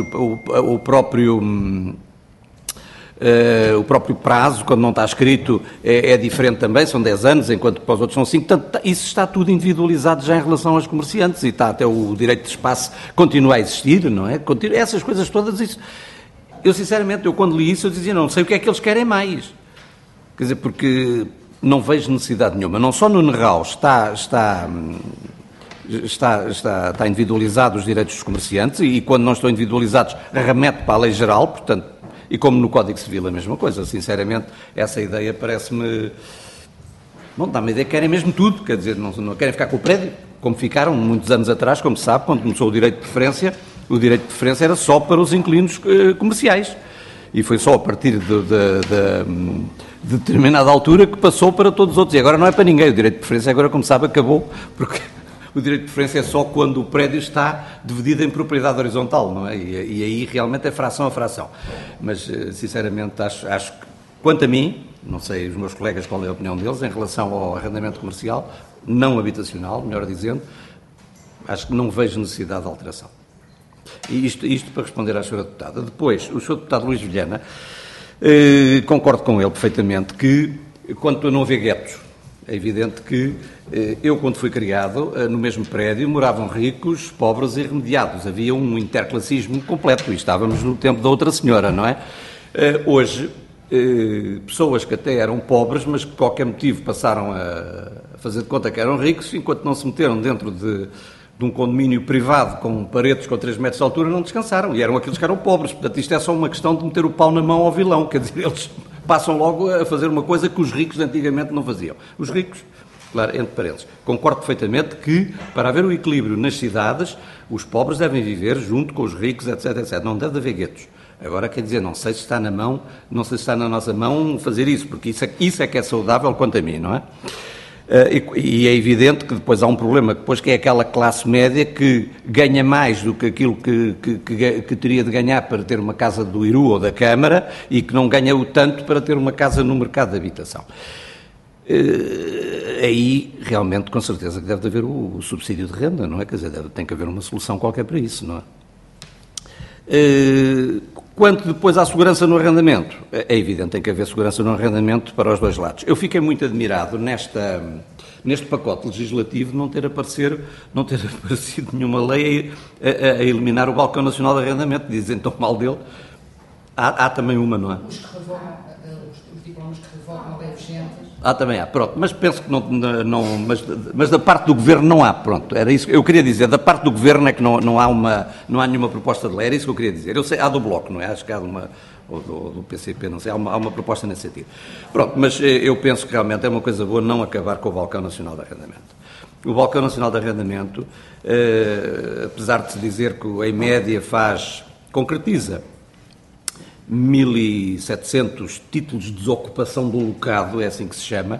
próprio prazo, quando não está escrito, é diferente também, são 10 anos, enquanto para os outros são 5. Portanto, isso está tudo individualizado já em relação aos comerciantes e está até o direito de espaço continua a existir, não é? Essas coisas todas, isso. Eu, sinceramente, quando li isso, eu dizia, não sei o que é que eles querem mais. Quer dizer, porque não vejo necessidade nenhuma. Não só no NERAL está individualizado os direitos dos comerciantes e quando não estão individualizados remete para a lei geral, portanto, e como no Código Civil a mesma coisa. Sinceramente, essa ideia parece-me... Bom, dá-me a ideia que querem mesmo tudo, quer dizer, não querem ficar com o prédio, como ficaram muitos anos atrás, como se sabe, quando começou o direito de preferência era só para os inquilinos comerciais. E foi só a partir de determinada altura que passou para todos os outros. E agora não é para ninguém. O direito de preferência agora, como sabe, acabou, porque o direito de preferência é só quando o prédio está dividido em propriedade horizontal, não é? E aí realmente é fração a fração. Mas, sinceramente, acho que, quanto a mim, não sei os meus colegas qual é a opinião deles, em relação ao arrendamento comercial, não habitacional, melhor dizendo, acho que não vejo necessidade de alteração. E isto para responder à senhora deputada. Depois, o senhor deputado Luís Vilhena, concordo com ele perfeitamente que, quanto a não haver guetos, é evidente que eu, quando fui criado, no mesmo prédio, moravam ricos, pobres e remediados. Havia um interclassismo completo e estávamos no tempo da outra senhora, não é? Hoje, pessoas que até eram pobres, mas que por qualquer motivo passaram a fazer de conta que eram ricos, enquanto não se meteram dentro de um condomínio privado com paredes com 3 metros de altura, não descansaram, e eram aqueles que eram pobres. Portanto, isto é só uma questão de meter o pau na mão ao vilão, quer dizer, eles passam logo a fazer uma coisa que os ricos antigamente não faziam. Os ricos, claro, entre parênteses, concordo perfeitamente que, para haver o equilíbrio nas cidades, os pobres devem viver junto com os ricos, etc, etc. Não deve haver guetos. Agora, quer dizer, não sei se está na nossa mão fazer isso, porque isso é que é saudável quanto a mim, não é? E é evidente que depois há um problema, depois que é aquela classe média que ganha mais do que aquilo que teria de ganhar para ter uma casa do IRU ou da Câmara e que não ganha o tanto para ter uma casa no mercado de habitação. Aí, realmente, com certeza que deve haver o subsídio de renda, não é? Quer dizer, tem que haver uma solução qualquer para isso, não é? Quanto depois à segurança no arrendamento, é evidente, tem que haver segurança no arrendamento para os dois lados. Eu fiquei muito admirado neste pacote legislativo não ter aparecido nenhuma lei a eliminar o Balcão Nacional de Arrendamento, dizem tão mal dele. Há também uma, não é? Os diplomas que revogam a lei vigente. Também há, pronto, mas penso que mas da parte do Governo não há, pronto, era isso que eu queria dizer, da parte do Governo é que não há nenhuma proposta de lei, era isso que eu queria dizer. Eu sei, há do Bloco, não é? Acho que há ou do PCP, não sei, há uma proposta nesse sentido. Pronto, mas eu penso que realmente é uma coisa boa não acabar com o Balcão Nacional de Arrendamento. O Balcão Nacional de Arrendamento, apesar de se dizer que em média concretiza 1.700 títulos de desocupação do locado, é assim que se chama,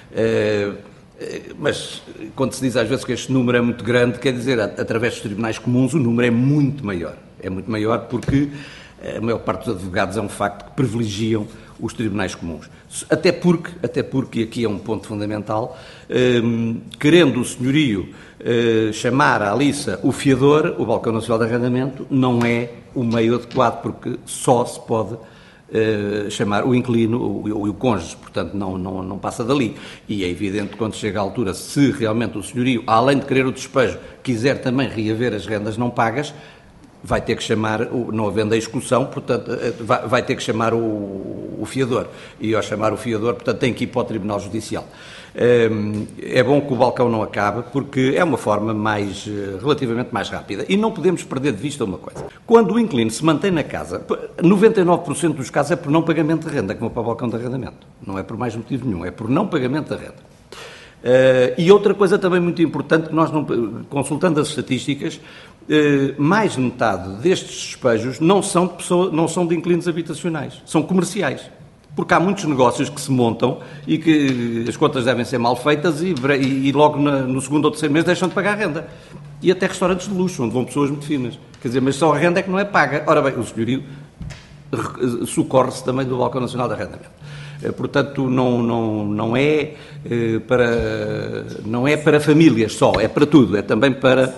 mas quando se diz às vezes que este número é muito grande, quer dizer, através dos tribunais comuns o número é muito maior. É muito maior porque a maior parte dos advogados é um facto que privilegiam os tribunais comuns. Até porque, e aqui é um ponto fundamental, querendo o senhorio chamar à liça o fiador, o balcão nacional de arrendamento não é o meio adequado, porque só se pode chamar o inquilino e o cônjuge, portanto não passa dali. E é evidente que quando chega à altura, se realmente o senhorio, além de querer o despejo, quiser também reaver as rendas não pagas, vai ter que chamar, não havendo a exclusão, portanto, vai ter que chamar o fiador. E ao chamar o fiador, portanto, tem que ir para o Tribunal Judicial. É bom que o balcão não acabe, porque é uma forma relativamente mais rápida. E não podemos perder de vista uma coisa. Quando o inquilino se mantém na casa, 99% dos casos é por não pagamento de renda, que vão para o balcão de arrendamento. Não é por mais motivo nenhum, é por não pagamento da renda. E outra coisa também muito importante, que nós, consultando as estatísticas, mais de metade destes despejos não são de inquilinos habitacionais, são comerciais. Porque há muitos negócios que se montam e que as contas devem ser mal feitas e logo no segundo ou terceiro mês deixam de pagar a renda. E até restaurantes de luxo, onde vão pessoas muito finas. Quer dizer, mas só a renda é que não é paga. Ora bem, o senhorio socorre-se também do Balcão Nacional de Arrendamento. Portanto, não é para famílias só, é para tudo, é também para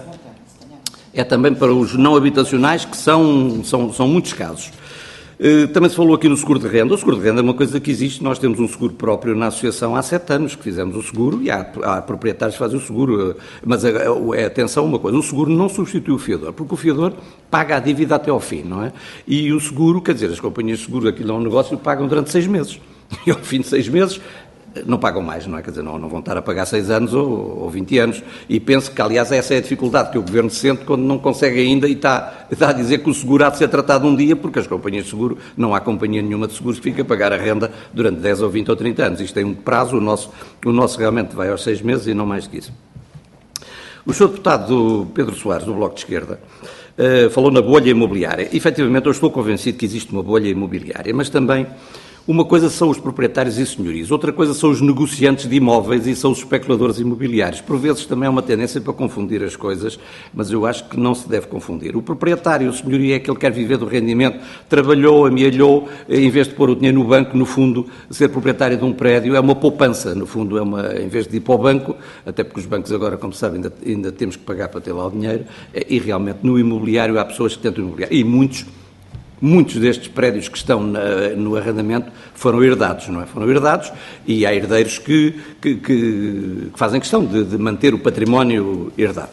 os não habitacionais, que são muitos casos. Também se falou aqui no seguro de renda. O seguro de renda é uma coisa que existe. Nós temos um seguro próprio na associação há 7 anos que fizemos o seguro e há proprietários que fazem o seguro. Mas atenção a uma coisa, o seguro não substitui o fiador, porque o fiador paga a dívida até ao fim, não é? E o seguro, quer dizer, as companhias de seguro, aquilo é um negócio, pagam durante 6 meses. E ao fim de 6 meses não pagam mais, não é? Quer dizer, não vão estar a pagar 6 anos ou 20 anos. E penso que, aliás, essa é a dificuldade que o Governo sente quando não consegue ainda e está a dizer que o seguro há de ser tratado um dia, porque as companhias de seguro, não há companhia nenhuma de seguros que fique a pagar a renda durante 10 ou 20 ou 30 anos. Isto tem um prazo, o nosso realmente vai aos 6 meses e não mais que isso. O Sr. Deputado Pedro Soares, do Bloco de Esquerda, falou na bolha imobiliária. Efetivamente, eu estou convencido que existe uma bolha imobiliária, mas também uma coisa são os proprietários e senhorios, outra coisa são os negociantes de imóveis e são os especuladores imobiliários. Por vezes também é uma tendência para confundir as coisas, mas eu acho que não se deve confundir. O proprietário, o senhorio, é aquele que quer viver do rendimento, trabalhou, amealhou, em vez de pôr o dinheiro no banco, no fundo, ser proprietário de um prédio é uma poupança, no fundo, em vez de ir para o banco, até porque os bancos agora, como sabem, ainda temos que pagar para ter lá o dinheiro, e realmente no imobiliário há pessoas que tentam imobiliário, e muitos destes prédios que estão no arrendamento foram herdados, não é? Foram herdados e há herdeiros que fazem questão de manter o património herdado.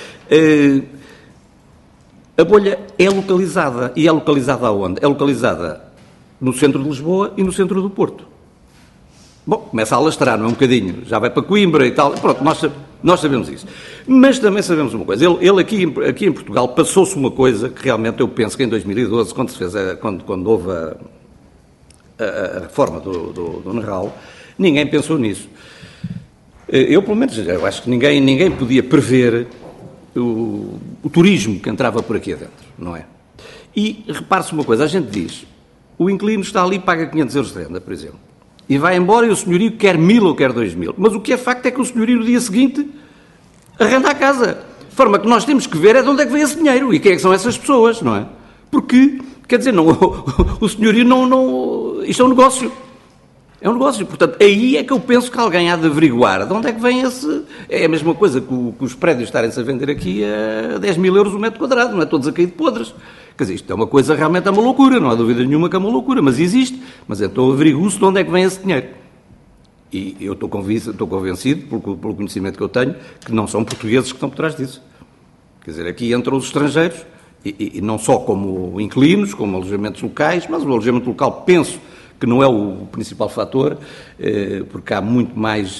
A bolha é localizada. E é localizada aonde? É localizada no centro de Lisboa e no centro do Porto. Bom, começa a alastrar, não é um bocadinho? Já vai para Coimbra e tal. Pronto, nós sabemos isso. Mas também sabemos uma coisa. Ele aqui em Portugal passou-se uma coisa que realmente eu penso que em 2012, quando houve a reforma do NRAL, ninguém pensou nisso. Eu, pelo menos, eu acho que ninguém podia prever o turismo que entrava por aqui adentro, não é? E repare-se uma coisa, a gente diz, o inquilino está ali e paga 500 euros de renda, por exemplo, e vai embora e o senhorio quer 1.000 ou quer 2.000, mas o que é facto é que o senhorio no dia seguinte arrenda a casa. De forma que nós temos que ver é de onde é que vem esse dinheiro e quem é que são essas pessoas, não é? Porque, quer dizer, o senhorio não... Isto é um negócio. É um negócio. Portanto, aí é que eu penso que alguém há de averiguar de onde é que vem esse... É a mesma coisa que os prédios estarem-se a vender aqui a 10.000 euros o metro quadrado, não é? Todos a cair de podres. Quer dizer, isto é uma coisa realmente, é uma loucura, não há dúvida nenhuma que é uma loucura, mas existe. Mas então averiguo-se de onde é que vem esse dinheiro. E eu estou convencido, pelo conhecimento que eu tenho, que não são portugueses que estão por trás disso. Quer dizer, aqui entram os estrangeiros, e não só como inquilinos, como alojamentos locais, mas o alojamento local, penso que não é o principal fator, porque há muito mais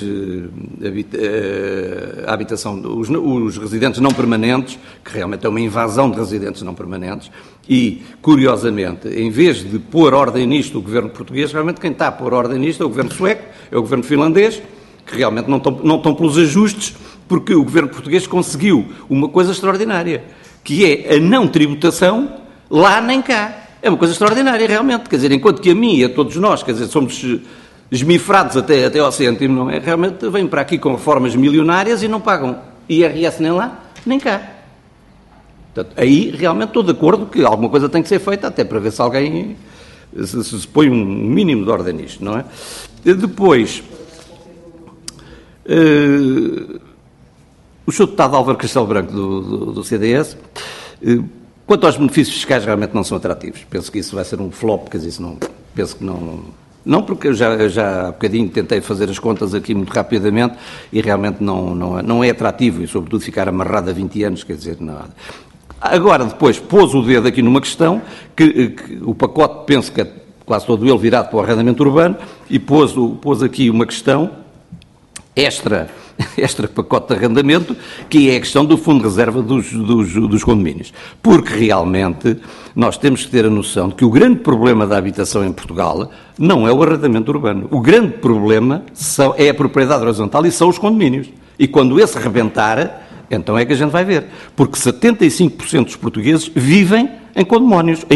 habitação, os residentes não permanentes, que realmente é uma invasão de residentes não permanentes, e, curiosamente, em vez de pôr ordem nisto o governo português, realmente quem está a pôr ordem nisto é o governo sueco, é o governo finlandês, que realmente não estão pelos ajustes, porque o governo português conseguiu uma coisa extraordinária, que é a não tributação lá nem cá. É uma coisa extraordinária, realmente. Quer dizer, enquanto que a mim e a todos nós, quer dizer, somos esmifrados até ao cêntimo, não é? Realmente vêm para aqui com reformas milionárias e não pagam IRS nem lá, nem cá. Portanto, aí realmente estou de acordo que alguma coisa tem que ser feita, até para ver se alguém se põe um mínimo de ordem nisto, não é? Depois, o Sr. Deputado Álvaro Castelo Branco do CDS, quanto aos benefícios fiscais, realmente não são atrativos. Penso que isso vai ser um flop, quer dizer, isso não, penso que não, porque eu já há bocadinho tentei fazer as contas aqui muito rapidamente e realmente não é atrativo e, sobretudo, ficar amarrado a 20 anos, quer dizer, nada. Agora, depois, pôs o dedo aqui numa questão que o pacote, penso que é quase todo ele virado para o arrendamento urbano, e pôs aqui uma questão extra pacote de arrendamento, que é a questão do fundo de reserva dos condomínios. Porque realmente nós temos que ter a noção de que o grande problema da habitação em Portugal não é o arrendamento urbano. O grande problema é a propriedade horizontal e são os condomínios. E quando esse rebentar, então é que a gente vai ver. Porque 75% dos portugueses vivem em condomínios.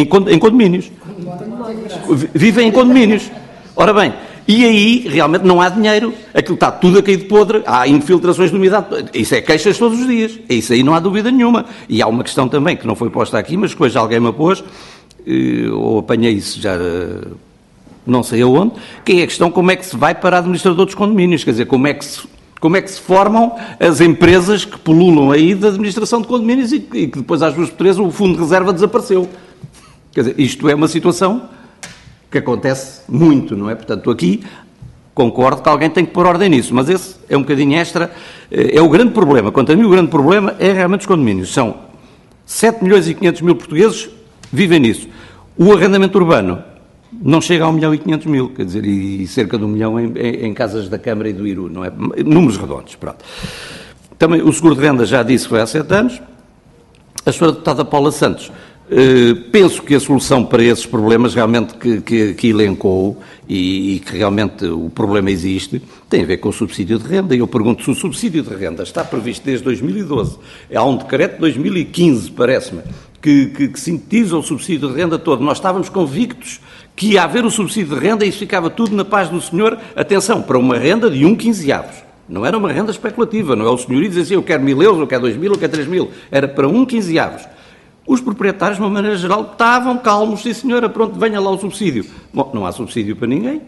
Vivem em condomínios. Ora bem, e aí realmente não há dinheiro, aquilo está tudo a cair de podre, há infiltrações de umidade, isso é queixas todos os dias, isso aí não há dúvida nenhuma. E há uma questão também que não foi posta aqui, mas que hoje alguém me pôs, ou apanhei isso já não sei aonde, que é a questão como é que se vai para a administrador dos condomínios, quer dizer, como é que se formam as empresas que pululam aí da administração de condomínios e que depois às duas por três o fundo de reserva desapareceu. Quer dizer, isto é uma situação que acontece muito, não é? Portanto, aqui concordo que alguém tem que pôr ordem nisso, mas esse é um bocadinho extra, é o grande problema. Quanto a mim, o grande problema é realmente os condomínios. São 7.500.000 portugueses vivem nisso. O arrendamento urbano não chega a 1.500.000, quer dizer, e cerca de 1 milhão em casas da Câmara e do Iru, não é? Números redondos, pronto. Também o seguro de renda já disse que foi há 7 anos. A senhora deputada Paula Santos, penso que a solução para esses problemas realmente que elencou e que realmente o problema existe, tem a ver com o subsídio de renda. E eu pergunto se o subsídio de renda está previsto desde 2012. Há um decreto de 2015, parece-me, que sintetiza o subsídio de renda todo. Nós estávamos convictos que ia haver o subsídio de renda e isso ficava tudo na paz do senhor. Atenção, para uma renda de 1/15. Não era uma renda especulativa, não é o senhor dizer assim, eu quero 1.000 euros, eu quero 2.000, eu quero 3.000. Era para 1/15. Os proprietários, de uma maneira geral, estavam calmos, sim senhora, pronto, venha lá o subsídio. Bom, não há subsídio para ninguém.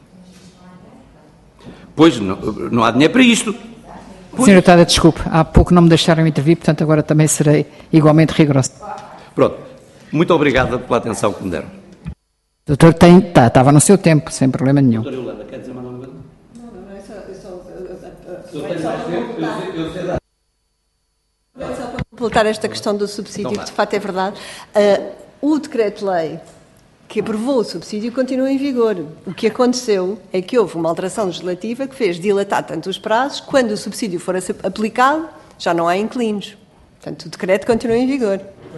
Pois, não há dinheiro para isto. Senhora Deputada, desculpe, há pouco não me deixaram intervir, portanto agora também serei igualmente rigoroso. Pronto, muito obrigada pela atenção que me deram. Doutor, estava no seu tempo, sem problema nenhum. Doutora Yolanda, quer dizer mais alguma coisa? Não, é só... Eu tenho mais tempo, eu sei dar. Só para completar esta questão do subsídio, que de facto é verdade, o decreto-lei que aprovou o subsídio continua em vigor. O que aconteceu é que houve uma alteração legislativa que fez dilatar tanto os prazos, quando o subsídio for aplicado, já não há inquilinos. Portanto, o decreto continua em vigor.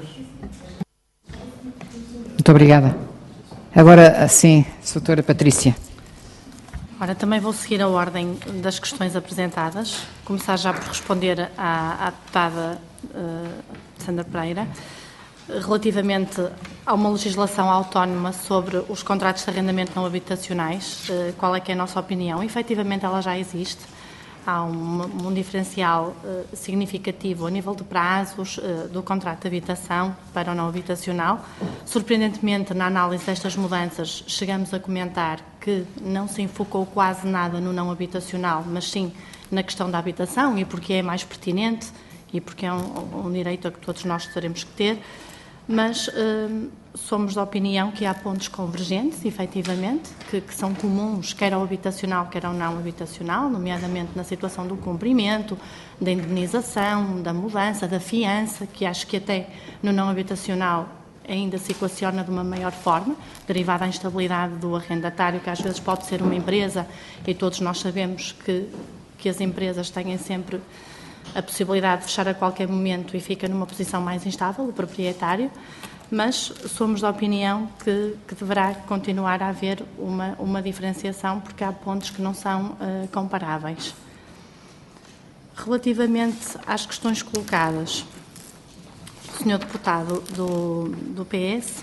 Muito obrigada. Agora, sim, doutora Patrícia. Ora, também vou seguir a ordem das questões apresentadas, começar já por responder à deputada Sandra Pereira, relativamente a uma legislação autónoma sobre os contratos de arrendamento não habitacionais. Qual é que é a nossa opinião? Efetivamente ela já existe, há um diferencial significativo a nível de prazos do contrato de habitação para o não habitacional. Surpreendentemente, na análise destas mudanças, chegamos a comentar que não se enfocou quase nada no não habitacional, mas sim na questão da habitação, e porque é mais pertinente e porque é um direito a que todos nós teremos que ter, mas somos da opinião que há pontos convergentes, efetivamente, que são comuns, quer ao habitacional, quer ao não habitacional, nomeadamente na situação do cumprimento, da indemnização, da mudança, da fiança, que acho que até no não habitacional ainda se equaciona de uma maior forma, derivada da instabilidade do arrendatário, que às vezes pode ser uma empresa, e todos nós sabemos que as empresas têm sempre a possibilidade de fechar a qualquer momento e fica numa posição mais instável, o proprietário, mas somos da opinião que deverá continuar a haver uma diferenciação, porque há pontos que não são comparáveis. Relativamente às questões colocadas, o Sr. Deputado do PS,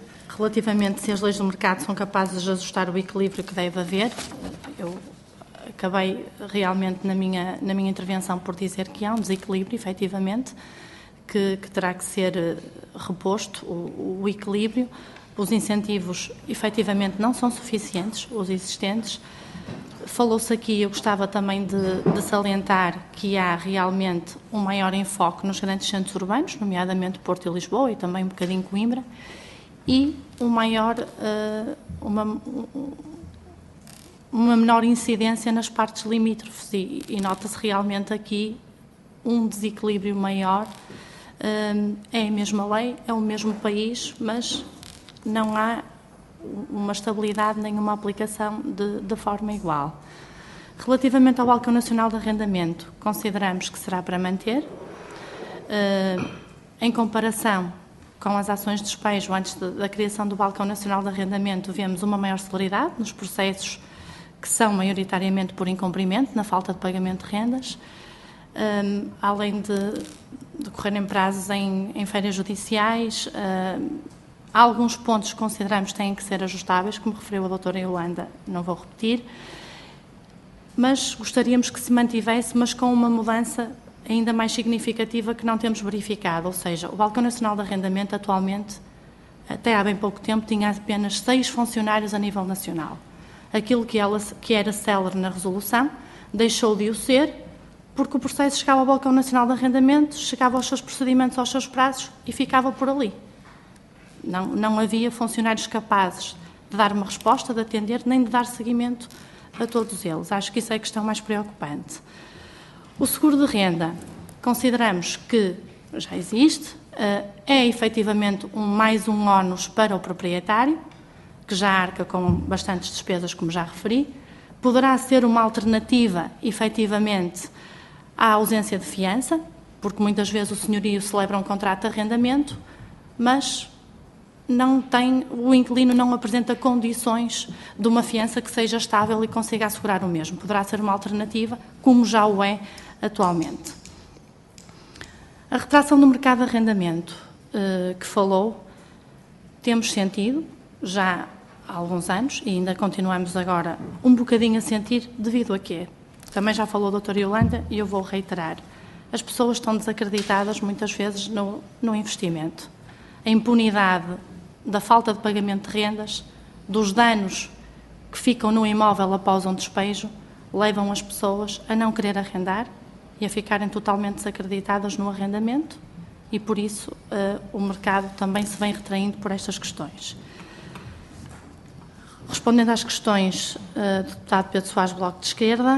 relativamente se as leis do mercado são capazes de ajustar o equilíbrio que deve haver, eu acabei realmente na minha intervenção por dizer que há um desequilíbrio, efetivamente, que terá que ser reposto, o equilíbrio. Os incentivos, efetivamente, não são suficientes, os existentes. Falou-se aqui, eu gostava também de salientar que há realmente um maior enfoque nos grandes centros urbanos, nomeadamente Porto e Lisboa e também um bocadinho Coimbra, e uma menor incidência nas partes limítrofes e nota-se realmente aqui um desequilíbrio maior. É a mesma lei, é o mesmo país, mas não há uma estabilidade nem uma aplicação de forma igual. Relativamente ao Balcão Nacional de Arrendamento, consideramos que será para manter. Em comparação com as ações de despejo antes da criação do Balcão Nacional de Arrendamento, vemos uma maior celeridade nos processos que são maioritariamente por incumprimento, na falta de pagamento de rendas, além de correrem prazos em férias judiciais. Há alguns pontos que consideramos que têm que ser ajustáveis, como referiu a doutora Yolanda, não vou repetir, mas gostaríamos que se mantivesse, mas com uma mudança ainda mais significativa que não temos verificado, ou seja, o Balcão Nacional de Arrendamento atualmente, até há bem pouco tempo, tinha apenas 6 funcionários a nível nacional. Aquilo que era célere na resolução deixou de o ser, porque o processo chegava ao Balcão Nacional de Arrendamento, chegava aos seus procedimentos, aos seus prazos e ficava por ali. Não havia funcionários capazes de dar uma resposta, de atender, nem de dar seguimento a todos eles. Acho que isso é a questão mais preocupante. O seguro de renda, consideramos que já existe, é efetivamente mais um ónus para o proprietário, que já arca com bastantes despesas, como já referi. Poderá ser uma alternativa, efetivamente, à ausência de fiança, porque muitas vezes o senhorio celebra um contrato de arrendamento, mas o inquilino não apresenta condições de uma fiança que seja estável e consiga assegurar o mesmo. Poderá ser uma alternativa, como já o é atualmente. A retração do mercado de arrendamento que falou, temos sentido já há alguns anos e ainda continuamos agora um bocadinho a sentir, devido a quê? Também já falou a doutora Yolanda e eu vou reiterar. As pessoas estão desacreditadas muitas vezes no investimento. A impunidade da falta de pagamento de rendas, dos danos que ficam no imóvel após um despejo, levam as pessoas a não querer arrendar e a ficarem totalmente desacreditadas no arrendamento e, por isso, o mercado também se vem retraindo por estas questões. Respondendo às questões do deputado Pedro Soares, Bloco de Esquerda,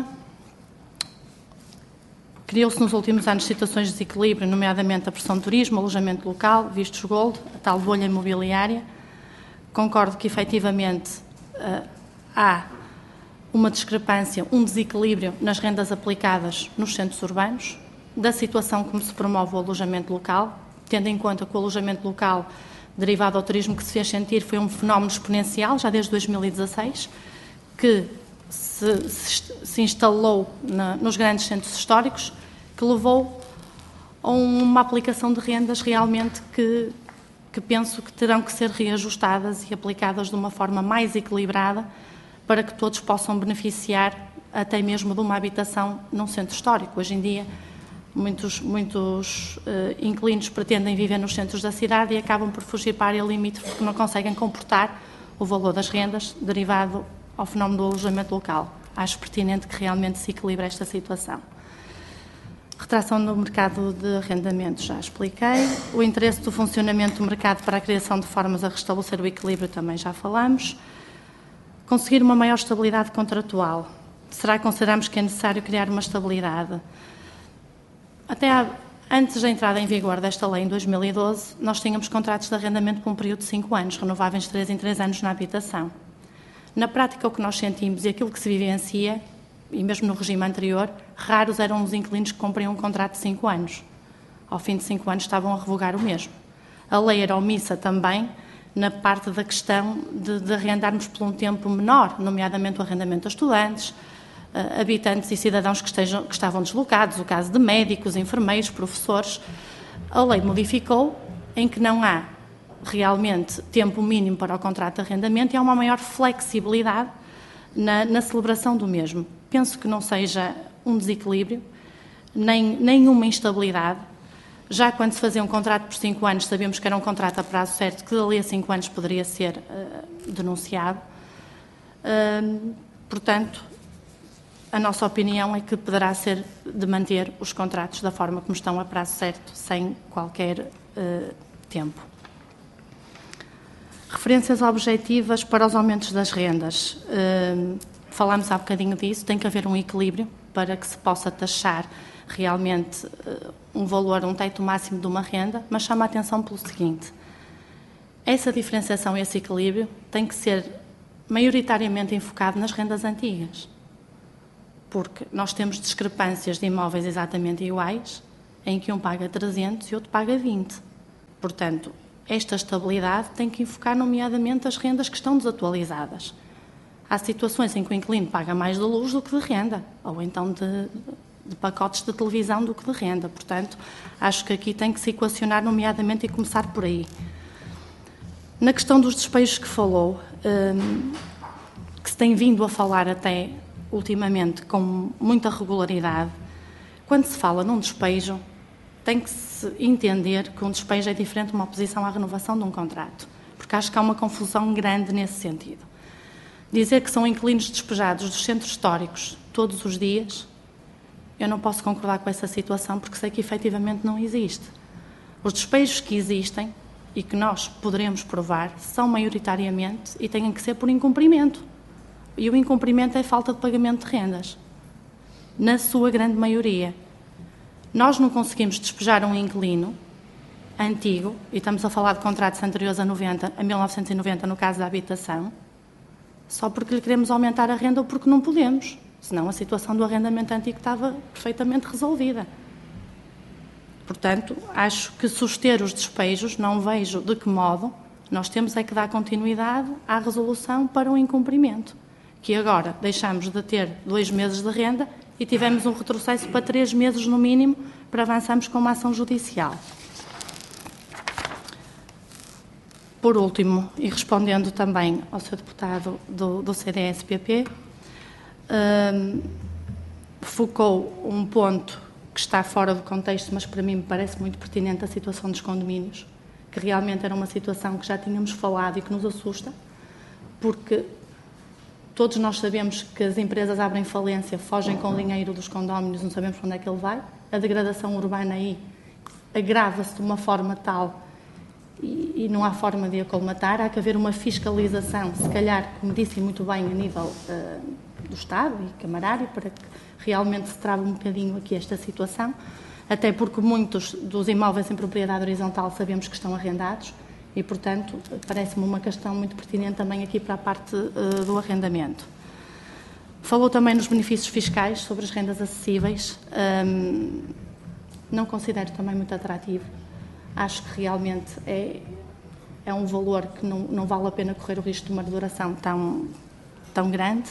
criou-se nos últimos anos situações de desequilíbrio, nomeadamente a pressão de turismo, alojamento local, vistos gold, a tal bolha imobiliária. Concordo que, efetivamente, há uma discrepância, um desequilíbrio nas rendas aplicadas nos centros urbanos, da situação como se promove o alojamento local, tendo em conta que o alojamento local derivado ao turismo que se fez sentir foi um fenómeno exponencial, já desde 2016, que se instalou nos grandes centros históricos, que levou a uma aplicação de rendas realmente que penso que terão que ser reajustadas e aplicadas de uma forma mais equilibrada para que todos possam beneficiar até mesmo de uma habitação num centro histórico. Hoje em dia, muitos inquilinos pretendem viver nos centros da cidade e acabam por fugir para a área limite porque não conseguem comportar o valor das rendas derivado ao fenómeno do alojamento local. Acho pertinente que realmente se equilibre esta situação. Retração do mercado de arrendamento, já expliquei. O interesse do funcionamento do mercado para a criação de formas a restabelecer o equilíbrio, também já falamos. Conseguir uma maior estabilidade contratual. Será que consideramos que é necessário criar uma estabilidade? Antes da entrada em vigor desta lei, em 2012, nós tínhamos contratos de arrendamento por um período de 5 anos, renováveis de 3 em 3 anos na habitação. Na prática, o que nós sentimos e aquilo que se vivencia, e mesmo no regime anterior, raros eram os inquilinos que cumpriam um contrato de 5 anos. Ao fim de 5 anos estavam a revogar o mesmo. A lei era omissa também na parte da questão de arrendarmos por um tempo menor, nomeadamente o arrendamento a estudantes, habitantes e cidadãos que estavam deslocados, o caso de médicos, enfermeiros, professores. A lei modificou em que não há realmente tempo mínimo para o contrato de arrendamento e há uma maior flexibilidade na celebração do mesmo. penso que não seja um desequilíbrio, nem uma instabilidade. Já quando se fazia um contrato por 5 anos, sabíamos que era um contrato a prazo certo, que dali a 5 anos poderia ser denunciado. Portanto, a nossa opinião é que poderá ser de manter os contratos da forma como estão a prazo certo, sem qualquer tempo. Referências objetivas para os aumentos das rendas. Falámos há bocadinho disso, tem que haver um equilíbrio para que se possa taxar realmente um valor, um teto máximo de uma renda, mas chama a atenção pelo seguinte: essa diferenciação e esse equilíbrio tem que ser maioritariamente enfocado nas rendas antigas, porque nós temos discrepâncias de imóveis exatamente iguais, em que um paga 300 e outro paga 20. Portanto, esta estabilidade tem que enfocar nomeadamente as rendas que estão desatualizadas. Há situações em que o inquilino paga mais de luz do que de renda, ou então de pacotes de televisão do que de renda. Portanto, acho que aqui tem que se equacionar nomeadamente e começar por aí. Na questão dos despejos que falou, que se tem vindo a falar até ultimamente com muita regularidade, quando se fala num despejo, tem que se entender que um despejo é diferente de uma oposição à renovação de um contrato, porque acho que há uma confusão grande nesse sentido. Dizer que são inquilinos despejados dos centros históricos todos os dias, eu não posso concordar com essa situação, porque sei que efetivamente não existe. Os despejos que existem e que nós poderemos provar são maioritariamente e têm que ser por incumprimento. E o incumprimento é falta de pagamento de rendas, na sua grande maioria. Nós não conseguimos despejar um inquilino antigo, e estamos a falar de contratos anteriores a 1990, no caso da habitação, só porque lhe queremos aumentar a renda ou porque não podemos. Senão a situação do arrendamento antigo estava perfeitamente resolvida. Portanto, acho que suster os despejos, não vejo de que modo nós temos é que dar continuidade à resolução para o incumprimento, que agora deixamos de ter 2 meses de renda e tivemos um retrocesso para 3 meses no mínimo para avançarmos com uma ação judicial. Por último, e respondendo também ao Sr. Deputado do CDS-PP, focou um ponto que está fora do contexto, mas que para mim me parece muito pertinente, a situação dos condomínios, que realmente era uma situação que já tínhamos falado e que nos assusta, porque todos nós sabemos que as empresas abrem falência, fogem com o dinheiro dos condóminos, não sabemos para onde é que ele vai. A degradação urbana aí agrava-se de uma forma tal e não há forma de a colmatar. Há que haver uma fiscalização, se calhar, como disse muito bem, a nível do Estado e camarário, para que realmente se trave um bocadinho aqui esta situação, até porque muitos dos imóveis em propriedade horizontal sabemos que estão arrendados e, portanto, parece-me uma questão muito pertinente também aqui para a parte do arrendamento. Falou também nos benefícios fiscais sobre as rendas acessíveis. Não considero também muito atrativo. Acho que realmente é um valor que não vale a pena correr o risco de uma duração tão grande.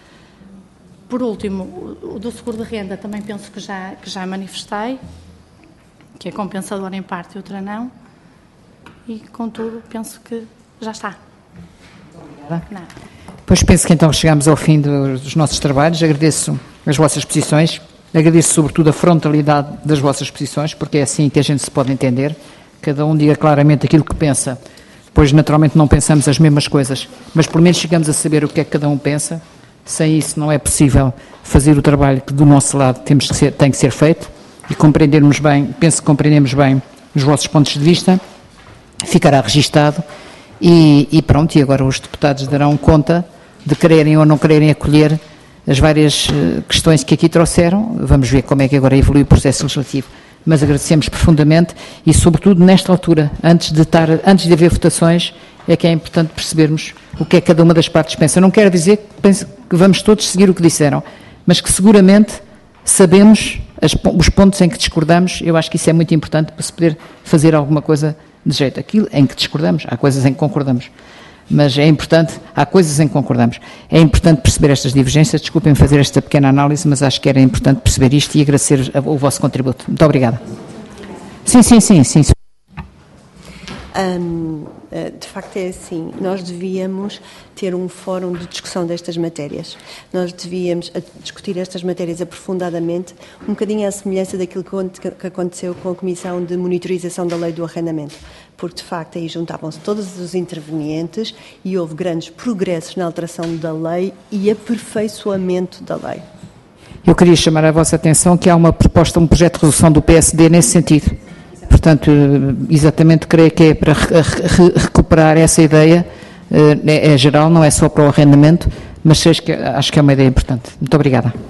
Por último, o do seguro de renda também penso que já manifestei, que é compensador em parte e outra não. E, contudo, penso que já está. Obrigada. Pois penso que então chegamos ao fim dos nossos trabalhos. Agradeço as vossas posições, agradeço sobretudo a frontalidade das vossas posições, porque é assim que a gente se pode entender. Cada um diga claramente aquilo que pensa. Pois, naturalmente, não pensamos as mesmas coisas, mas pelo menos chegamos a saber o que é que cada um pensa. Sem isso não é possível fazer o trabalho que do nosso lado tem que ser feito e compreendermos bem, penso que compreendemos bem os vossos pontos de vista, ficará registado e pronto, e agora os deputados darão conta de quererem ou não quererem acolher as várias questões que aqui trouxeram. Vamos ver como é que agora evolui o processo legislativo, mas agradecemos profundamente e sobretudo nesta altura, antes de haver votações, é que é importante percebermos o que é que cada uma das partes pensa. Não quero dizer que vamos todos seguir o que disseram, mas que seguramente sabemos os pontos em que discordamos. Eu acho que isso é muito importante para se poder fazer alguma coisa de jeito. Aquilo em que discordamos, há coisas em que concordamos, mas é importante, há coisas em que concordamos. É importante perceber estas divergências. Desculpem fazer esta pequena análise, mas acho que era importante perceber isto e agradecer o vosso contributo. Muito obrigada. Sim. De facto é assim, nós devíamos ter um fórum de discussão destas matérias. Nós devíamos discutir estas matérias aprofundadamente, um bocadinho à semelhança daquilo que aconteceu com a Comissão de Monitorização da Lei do Arrendamento, porque de facto aí juntavam-se todos os intervenientes e houve grandes progressos na alteração da lei e aperfeiçoamento da lei. Eu queria chamar a vossa atenção que há uma proposta, um projeto de resolução do PSD nesse sentido. Portanto, exatamente, creio que é para recuperar essa ideia, é geral, não é só para o arrendamento, mas acho que é uma ideia importante. Muito obrigada.